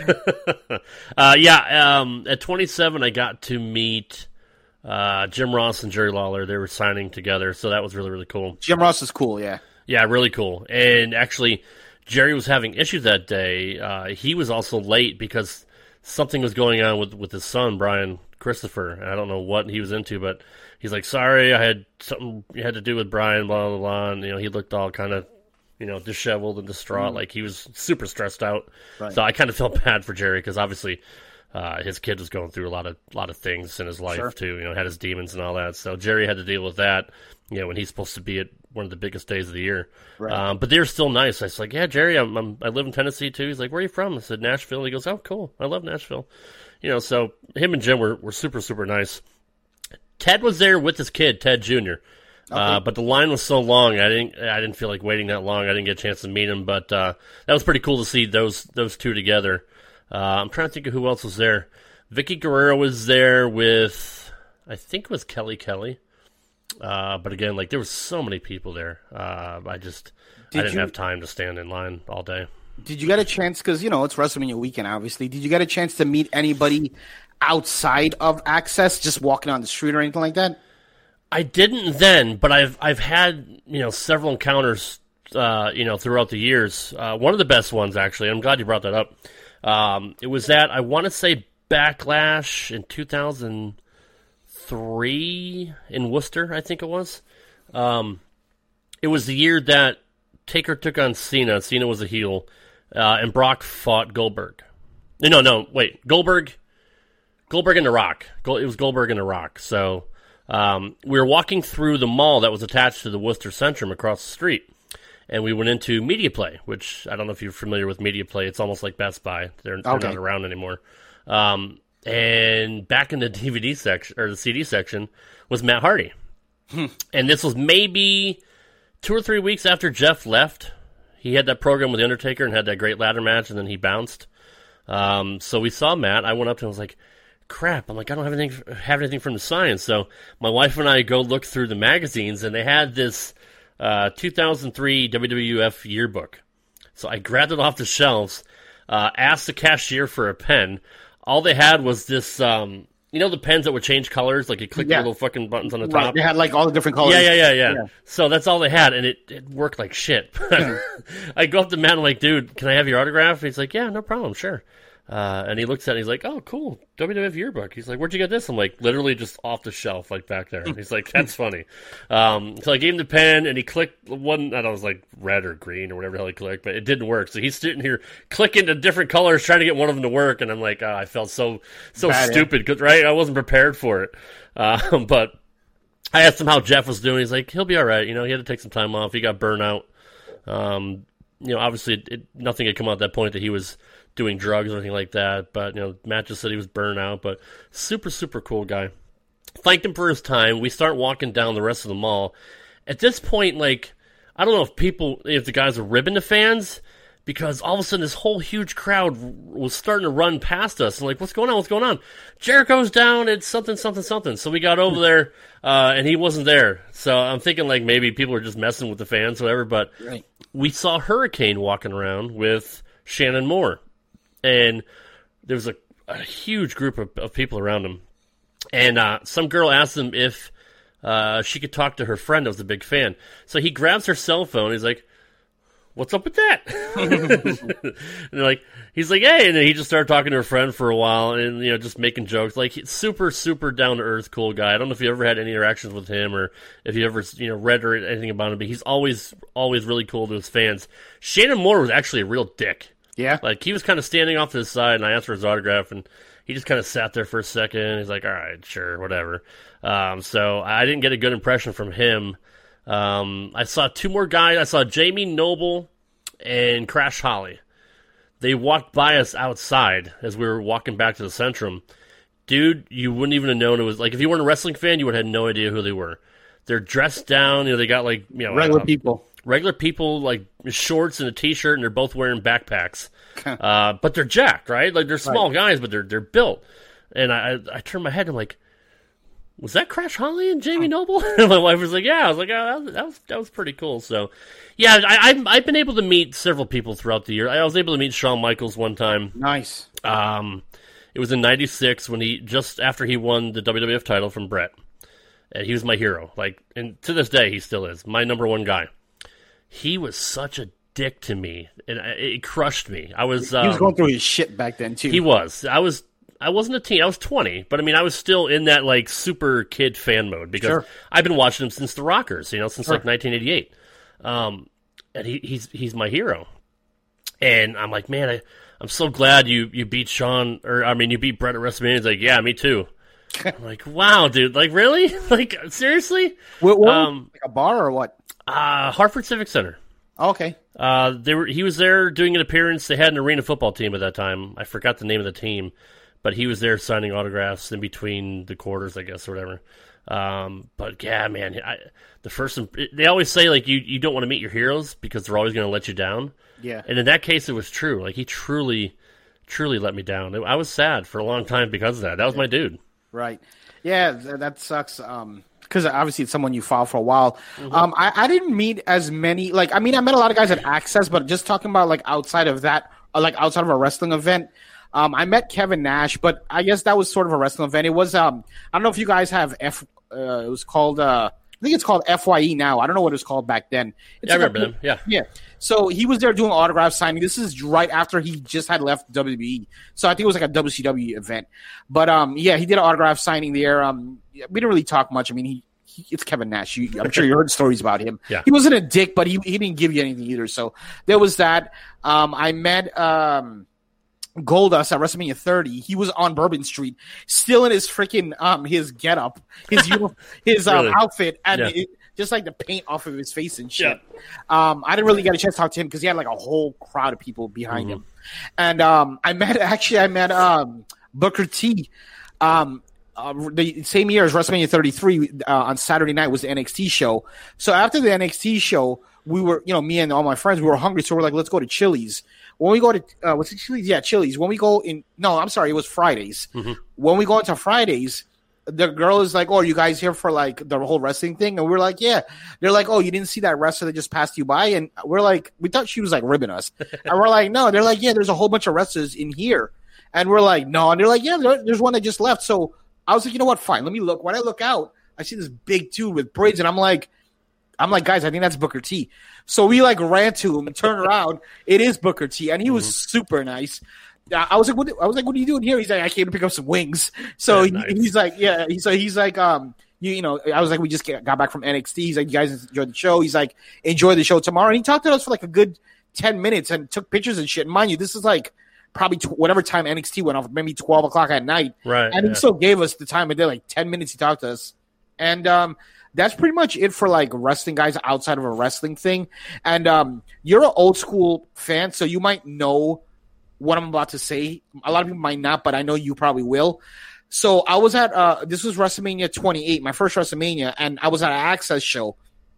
guy. At 27, I got to meet Jim Ross and Jerry Lawler. They were signing together, so that was really, really cool. Jim Ross is cool, yeah. Yeah, really cool. And actually, Jerry was having issues that day. He was also late because something was going on with his son, Brian Christopher. I don't know what he was into, but he's like, sorry, I had something you had to do with Brian, blah, blah, blah. And, he looked all kind of, disheveled and distraught. Like he was super stressed out. Right. So I kind of felt bad for Jerry because obviously his kid was going through a lot of things in his life too. Had his demons and all that. So Jerry had to deal with that. When he's supposed to be at one of the biggest days of the year. Right. But they're still nice. I was like, yeah, Jerry, I live in Tennessee too. He's like, where are you from? I said, Nashville. He goes, oh, cool. I love Nashville. So him and Jim were super, super nice. Ted was there with his kid, Ted Jr. Okay. But the line was so long, I didn't feel like waiting that long. I didn't get a chance to meet him, but that was pretty cool to see those two together. I'm trying to think of who else was there. Vicky Guerrero was there with, I think it was Kelly Kelly. But again, there was so many people there. I didn't have time to stand in line all day. Did you get a chance, because, it's WrestleMania weekend, obviously. Did you get a chance to meet anybody outside of Access, just walking on the street or anything like that? I didn't then, but I've had, several encounters, throughout the years. One of the best ones, actually, I'm glad you brought that up. It was at, I want to say, Backlash in 2003 in Worcester, I think it was. It was the year that Taker took on Cena. Cena was a heel, and Brock fought Goldberg. No, wait, Goldberg and The Rock. It was Goldberg and The Rock. So We were walking through the mall that was attached to the Worcester Centrum across the street. And we went into Media Play, which I don't know if you're familiar with Media Play. It's almost like Best Buy. They're not around anymore. And back in the DVD section, or the CD section, was Matt Hardy. And this was maybe 2 or 3 weeks after Jeff left. He had that program with The Undertaker and had that great ladder match, and then he bounced. So we saw Matt. I went up to him and was like, crap. I'm like, I don't have anything from the sign. So my wife and I go look through the magazines, and they had this 2003 WWF yearbook. So I grabbed it off the shelves, asked the cashier for a pen. All they had was this, the pens that would change colors, like you click the little fucking buttons on the top. Right. They had like all the different colors. Yeah. So that's all they had, and it worked like shit. I go up to Matt and I'm like, dude, can I have your autograph? And he's like, yeah, no problem, sure. And he looks at it and he's like, oh, cool, WWF yearbook. He's like, where'd you get this? I'm like, literally just off the shelf, like back there. He's like, that's funny. So I gave him the pen and he clicked one, I don't know, it was like red or green or whatever the hell he clicked, but it didn't work. So he's sitting here clicking to different colors, trying to get one of them to work. And I'm like, I felt so bad, stupid, cause, right? I wasn't prepared for it. But I asked him how Jeff was doing. He's like, he'll be all right. He had to take some time off. He got burnout. Obviously nothing had come out at that point that he was doing drugs or anything like that, but Matt just said he was burnt out, but super, super cool guy. Thanked him for his time. We start walking down the rest of the mall. At this point, like, I don't know if the guys are ribbing the fans, because all of a sudden this whole huge crowd was starting to run past us. And like, what's going on? Jericho's down, it's something. So we got over there, and he wasn't there. So I'm thinking like maybe people are just messing with the fans or whatever, but right. We saw Hurricane walking around with Shannon Moore. And there was a huge group of people around him. And some girl asked him if she could talk to her friend that was a big fan. So he grabs her cell phone. He's like, what's up with that? And he's like, hey. And then he just started talking to her friend for a while and, just making jokes. Like, super, super down-to-earth, cool guy. I don't know if you ever had any interactions with him or if you ever, read or anything about him, but he's always really cool to his fans. Shannon Moore was actually a real dick. Yeah. Like, he was kind of standing off to the side, and I asked for his autograph, and he just kind of sat there for a second, and he's like, all right, sure, whatever. So I didn't get a good impression from him. I saw 2 more guys. I saw Jamie Noble and Crash Holly. They walked by us outside as we were walking back to the Centrum. Dude, you wouldn't even have known it was, like, if you weren't a wrestling fan, you would have had no idea who they were. They're dressed down, they got, like, regular people. Regular people, like shorts and a t-shirt, and they're both wearing backpacks. But they're jacked, right? Like, they're small guys, but they're built. And I turned my head, and I'm like, was that Crash Holly and Jamie Noble? And my wife was like, yeah. I was like, oh, that was pretty cool. So, yeah, I've been able to meet several people throughout the year. I was able to meet Shawn Michaels one time. Nice. It was in '96 when just after he won the WWF title from Bret. And he was my hero. Like, and to this day, he still is my number one guy. He was such a dick to me, and it crushed me. He was going through his shit back then too. He was. I wasn't a teen. I was 20, but I mean, I was still in that like super kid fan mode because I've been watching him since the Rockers, since like 1988. And he's my hero. And I'm like, man, I'm so glad you beat Shawn, you beat Bret at WrestleMania. He's like, yeah, me too. I'm like, wow, dude, like really? Like seriously? What, like a bar or what? Hartford Civic Center. Okay. He was there doing an appearance. They had an arena football team at that time. I forgot the name of the team, but he was there signing autographs in between the quarters, I guess, or whatever. But yeah, man, they always say like you don't want to meet your heroes because they're always going to let you down. Yeah. And in that case, it was true. Like he truly let me down. I was sad for a long time because of that. That was my dude. Right. Yeah, that sucks. Because obviously it's someone you follow for a while. Mm-hmm. I didn't meet as many. I met a lot of guys at Access, but just talking about like outside of that, like outside of a wrestling event, I met Kevin Nash, but I guess that was sort of a wrestling event. It was I don't know if you guys have it was called I think it's called FYE now. I don't know what it was called back then. I remember them. Yeah. Yeah. So he was there doing autograph signing. This is right after he just had left WWE. So I think it was like a WCW event. But yeah, he did an autograph signing there. We didn't really talk much. I mean, it's Kevin Nash. I'm sure you heard stories about him. Yeah. He wasn't a dick, but he didn't give you anything either. So there was that. I met Goldust at WrestleMania 30. He was on Bourbon Street, still in his freaking his getup, his his Really? outfit, and Yeah. just like the paint off of his face and shit. I didn't really get a chance to talk to him because he had like a whole crowd of people behind him. And I met Booker T. The same year as WrestleMania 33 on Saturday night was the NXT show. So after the NXT show, we were, me and all my friends, we were hungry, so we're like, let's go to Chili's. When we go to what's it, Chili's? Yeah, Chili's. When we go in, no, I'm sorry, it was Fridays. When we go into Fridays, the girl is like, "Oh, are you guys here for like the whole wrestling thing?" And we're like, "Yeah." They're like, "Oh, you didn't see that wrestler that just passed you by?" And we're like, we thought she was like ribbing us, and we're like, "No." They're like, "Yeah, there's a whole bunch of wrestlers in here," and we're like, "No." And they're like, "Yeah, there's one that just left." So I was like, "You know what? Fine, let me look." When I look out, I see this big dude with braids, and I'm like, guys, I think that's Booker T. So we like ran to him and turned around. It is Booker T, and he was super nice. I was like, what are you doing here? He's like, I came to pick up some wings. So he's like, yeah. He's like, I was like, we just got back from NXT. He's like, you guys enjoyed the show. He's like, enjoy the show tomorrow. And he talked to us for like a good 10 minutes and took pictures and shit. And mind you, this is like probably whatever time NXT went off, maybe 12 o'clock at night. Right. And he still gave us the time of day, like 10 minutes he talked to us. And that's pretty much it for like wrestling guys outside of a wrestling thing. And you're an old school fan, so you might know what I'm about to say. A lot of people might not, but I know you probably will. So I was at this was WrestleMania 28, my first WrestleMania, and I was at an Access show.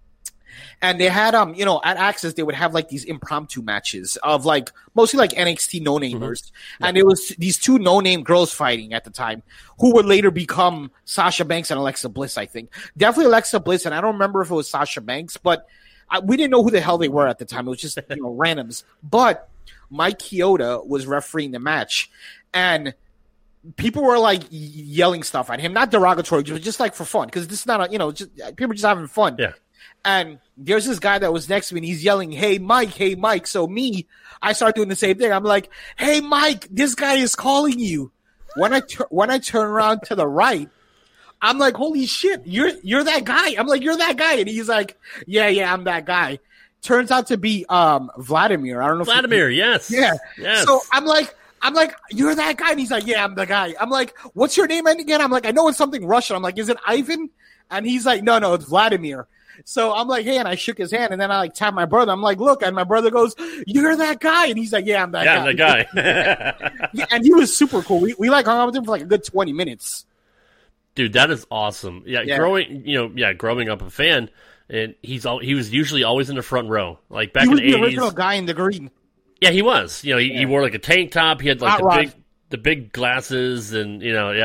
And they had at Access they would have like these impromptu matches of like mostly like NXT no-namers. And it was these two no-name girls fighting at the time who would later become Sasha Banks and Alexa Bliss, I think. Definitely Alexa Bliss, and I don't remember if it was Sasha Banks, but we didn't know who the hell they were at the time. It was just randoms. But Mike Chioda was refereeing the match, and people were like yelling stuff at him, not derogatory, just like for fun, because this is not just people just having fun. Yeah. And there's this guy that was next to me, and he's yelling, hey, Mike. So I start doing the same thing. I'm like, hey, Mike, this guy is calling you. When I turn around to the right, I'm like, holy shit, you're that guy. I'm like, you're that guy. And he's like, yeah, I'm that guy. Turns out to be Vladimir. I don't know. Vladimir, yes. Yeah. Yes. So I'm like, you're that guy. And he's like, yeah, I'm the guy. I'm like, what's your name again? I'm like, I know it's something Russian. I'm like, is it Ivan? And he's like, no, it's Vladimir. So I'm like, hey, and I shook his hand, and then I like tapped my brother. I'm like, look, and my brother goes, you're that guy. And he's like, yeah, I'm that guy. Yeah, I'm that guy. Yeah, and he was super cool. We like hung out with him for like a good 20 minutes. Dude, that is awesome. Yeah. Growing up a fan, and he was usually always in the front row. Like back in the 80s. He was the original guy in the green. Yeah, he was. He wore like a tank top. He had like the big glasses, and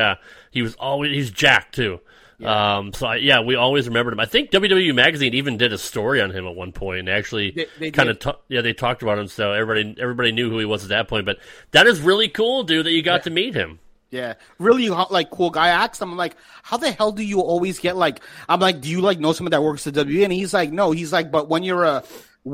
he's jacked too. Yeah. We always remembered him. I think WWE Magazine even did a story on him at one point, and actually they talked about him, so everybody knew who he was at that point. But that is really cool, dude, that you got to meet him. Yeah, really like cool guy. I asked him, I'm like, how the hell do you always get like? I'm like, do you like know someone that works at WWE? And he's like, no. He's like, but when you're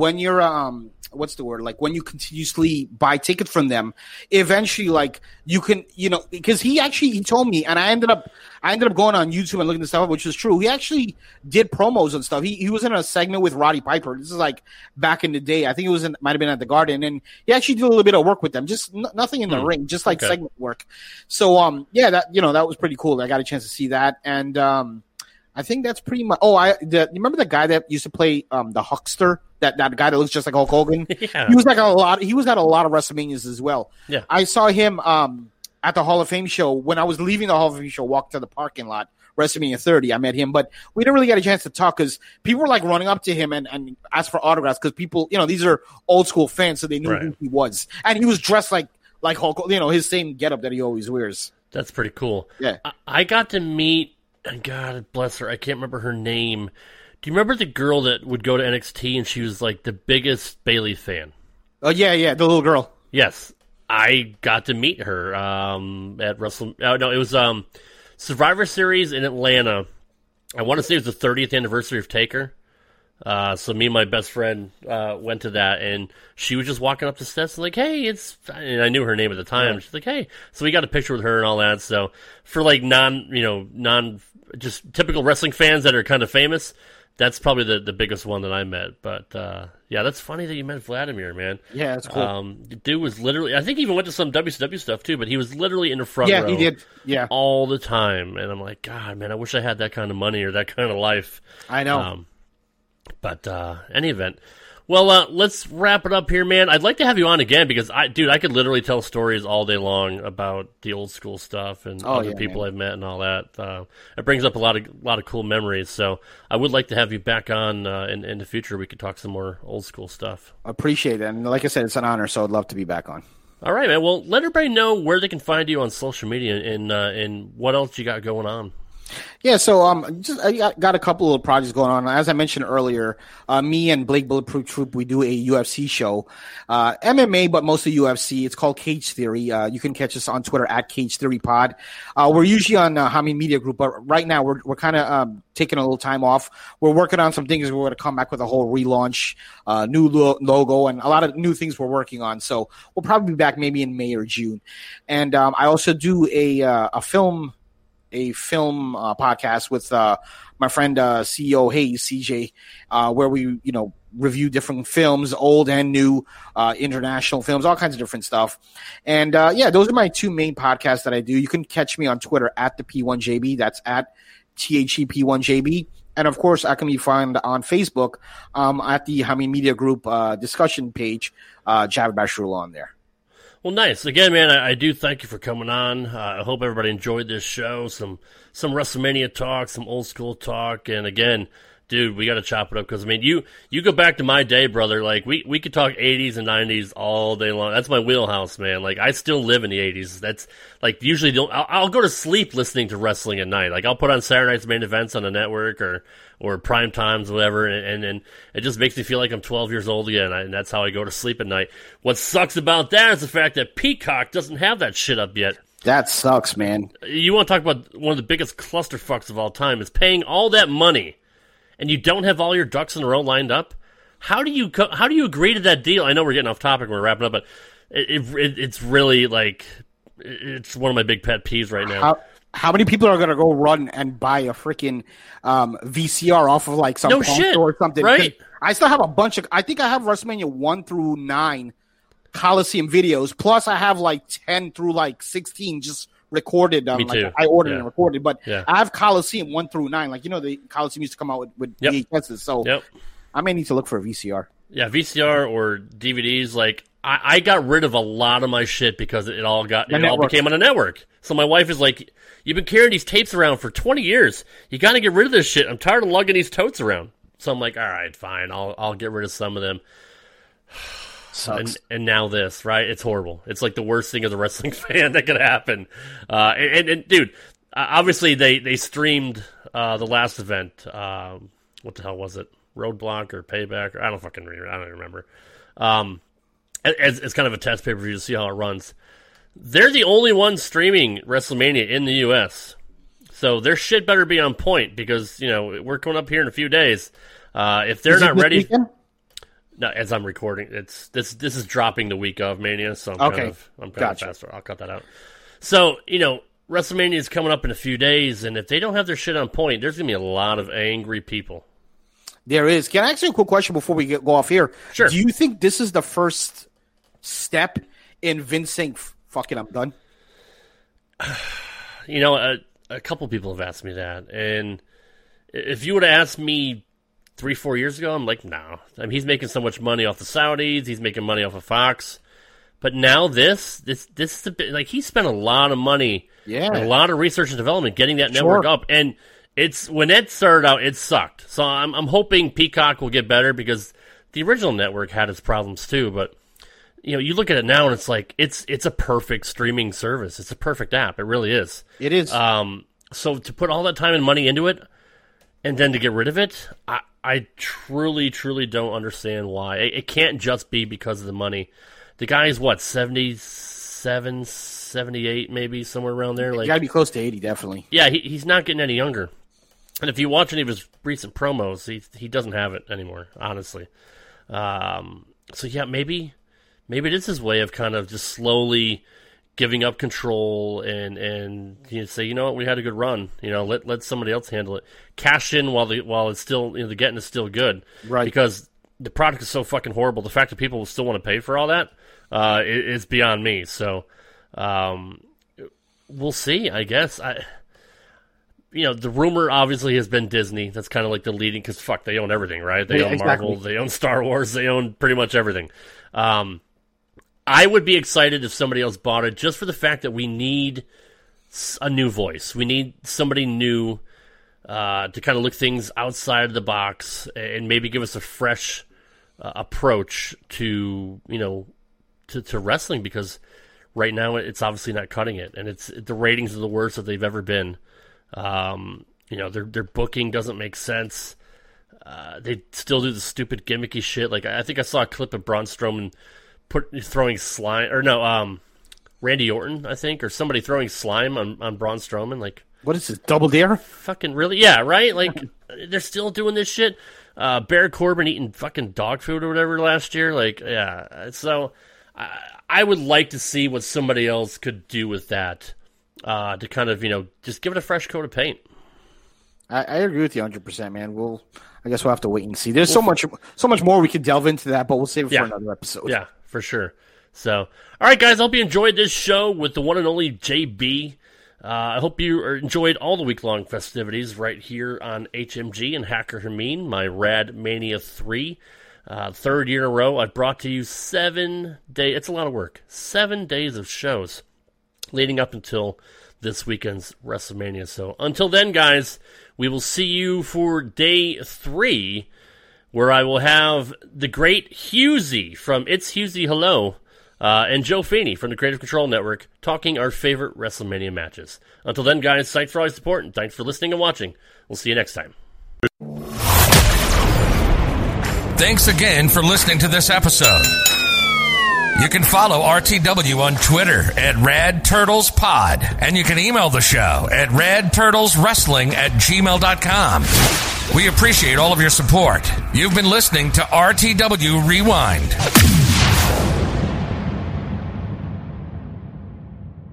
what's the word? Like when you continuously buy tickets from them, eventually like you can, because he told me, and I ended up going on YouTube and looking this stuff up, which is true. He actually did promos and stuff. He was in a segment with Roddy Piper. This is like back in the day. I think it might have been at the Garden, and he actually did a little bit of work with them. Just nothing in the ring, just like segment work. So that was pretty cool. I got a chance to see that, and I think that's pretty much. Oh, you remember the guy that used to play the Huckster? That guy that looks just like Hulk Hogan. Yeah. He was at a lot of WrestleManias as well. Yeah. I saw him at the Hall of Fame show when I was leaving the Hall of Fame show. Walked to the parking lot, WrestleMania 30. I met him, but we didn't really get a chance to talk because people were like running up to him and asked for autographs because people, these are old school fans, so they knew who he was, and he was dressed like Hulk, his same getup that he always wears. That's pretty cool. Yeah, I got to meet. God bless her. I can't remember her name. Do you remember the girl that would go to NXT and she was like the biggest Bayley fan? Oh yeah, the little girl. Yes, I got to meet her at Wrestle. Oh, no, it was Survivor Series in Atlanta. I want to say it was the 30th anniversary of Taker. So me and my best friend went to that, and she was just walking up the steps like, hey, and I knew her name at the time. Yeah. She's like, hey. So we got a picture with her and all that. So for like non just typical wrestling fans that are kind of famous, That's probably the biggest one that I met. But yeah, that's funny that you met Vladimir, man. Yeah, that's cool. The dude was literally, I think he even went to some WCW stuff too, but he was literally in the front Yeah, row. he did. Yeah. All the time. And I'm like, God, man, I wish I had that kind of money or that kind of life. I know. But any event. Well, let's wrap it up here, man. I'd like to have you on again because, I could literally tell stories all day long about the old school stuff and other people I've met and all that. It brings up a lot of cool memories. So I would like to have you back on in the future. We could talk some more old school stuff. Appreciate it. And like I said, it's an honor, so I'd love to be back on. All right, man. Well, let everybody know where they can find you on social media and what else you got going on. Yeah, so I got a couple of projects going on. As I mentioned earlier, me and Blake Bulletproof Troop, we do a UFC show, MMA, but mostly UFC. It's called Cage Theory. You can catch us on Twitter at Cage Theory Pod. We're usually on Hami Media Group, but right now we're kind of taking a little time off. We're working on some things. We're going to come back with a whole relaunch, new logo, and a lot of new things we're working on. So we'll probably be back maybe in May or June. And I also do a film podcast with my friend CEO Hayes, CJ, where we review different films, old and new, international films, all kinds of different stuff. And those are my two main podcasts that I do. You can catch me on Twitter at the P1JB. That's at THEP1JB. And of course, I can be found on Facebook at the Hami Media Group discussion page, Javid Bashrul on there. Well, nice. Again, man, I do thank you for coming on. I hope everybody enjoyed this show. Some WrestleMania talk, some old school talk. And again, dude, we got to chop it up because, I mean, you go back to my day, brother. Like, we could talk 80s and 90s all day long. That's my wheelhouse, man. Like, I still live in the 80s. That's, like, usually I'll go to sleep listening to wrestling at night. Like, I'll put on Saturday night's main events on the network or prime times, whatever, and it just makes me feel like I'm 12 years old again, and that's how I go to sleep at night. What sucks about that is the fact that Peacock doesn't have that shit up yet. That sucks, man. You want to talk about one of the biggest clusterfucks of all time is paying all that money, and you don't have all your ducks in a row lined up? How do you agree to that deal? I know we're getting off topic and we're wrapping up, but it's really, like, it's one of my big pet peeves right now. How many people are going to go run and buy a freaking VCR off of like some store or something? Right. I still have a bunch of. I think I have WrestleMania 1 through 9 Coliseum videos. Plus, I have like 10 through like 16 just recorded. Me too. Like I ordered and recorded, but Yeah. I have Coliseum 1 through 9. Like the Coliseum used to come out with VHSs. So I may need to look for a VCR. Yeah, VCR or DVDs. Like I got rid of a lot of my shit because it all became on a network. So my wife is like, "You've been carrying these tapes around for 20 years. You got to get rid of this shit. I'm tired of lugging these totes around." So I'm like, "All right, fine. I'll get rid of some of them." Sucks. And now this, right? It's horrible. It's like the worst thing as a wrestling fan that could happen. And dude, obviously they streamed the last event. What the hell was it? Roadblock or Payback? Or I don't remember. It's kind of a test pay-per-view to see how it runs. They're the only ones streaming WrestleMania in the U.S., so their shit better be on point because we're coming up here in a few days. If they're not ready, no, as I'm recording, this is dropping the week of Mania, so I'm kind of faster. I'll cut that out. So WrestleMania is coming up in a few days, and if they don't have their shit on point, there's gonna be a lot of angry people. There is. Can I ask you a quick question before we go off here? Sure. Do you think this is the first step in Vince saying, "Fuck it, I'm done"? A couple people have asked me that, and if you would have asked me 3-4 years ago, I'm like, no. I mean, he's making so much money off the Saudis, he's making money off of Fox, but now this is a bit, like, he spent a lot of money, and a lot of research and development getting that network up, and when it started out, it sucked. So I'm hoping Peacock will get better because the original network had its problems too, but. You look at it now and it's like it's a perfect streaming service. It's a perfect app. It really is. It is. So to put all that time and money into it, and then to get rid of it, I truly, truly don't understand why. It can't just be because of the money. The guy is 77, 78, maybe somewhere around there. Like, you gotta be close to 80, definitely. Yeah, he's not getting any younger. And if you watch any of his recent promos, he doesn't have it anymore. Honestly. So yeah, maybe it is his way of kind of just slowly giving up control and say, you know what, we had a good run. Let somebody else handle it. Cash in while it's still, the getting is still good. Right. Because the product is so fucking horrible. The fact that people will still want to pay for all that is beyond me. So we'll see, I guess. The rumor obviously has been Disney. That's kind of like the leading, because fuck, they own everything, right? They own Marvel, they own Star Wars, they own pretty much everything. I would be excited if somebody else bought it, just for the fact that we need a new voice. We need somebody new to kind of look things outside of the box and maybe give us a fresh approach to wrestling, because right now it's obviously not cutting it, and the ratings are the worst that they've ever been. Their booking doesn't make sense. They still do the stupid gimmicky shit. Like, I think I saw a clip of Braun Strowman throwing slime, or no, Randy Orton, I think, or somebody throwing slime on Braun Strowman. Like, what is this, Double Dare? Fucking really? Yeah, right? Like, they're still doing this shit. Baron Corbin eating fucking dog food or whatever last year. Like, yeah. So, I would like to see what somebody else could do with that. To kind of, just give it a fresh coat of paint. I agree with you 100%, man. I guess we'll have to wait and see. There's so much more we could delve into that, but we'll save it for another episode. Yeah, for sure. So, all right, guys, I hope you enjoyed this show with the one and only JB. I hope you enjoyed all the week-long festivities right here on HMG and Hacker Hermine, my Rad Mania 3. Third year in a row, I've brought to you 7 days. It's a lot of work. 7 days of shows leading up until this weekend's WrestleMania. So until then, guys, we will see you for day 3, where I will have the great Husey from It's Husey Hello, and Joe Feeney from the Creative Control Network talking our favorite WrestleMania matches. Until then, guys, thanks for all your support, and thanks for listening and watching. We'll see you next time. Thanks again for listening to this episode. You can follow RTW on Twitter at RadTurtlesPod, and you can email the show at radturtleswrestling@gmail.com. We appreciate all of your support. You've been listening to RTW Rewind.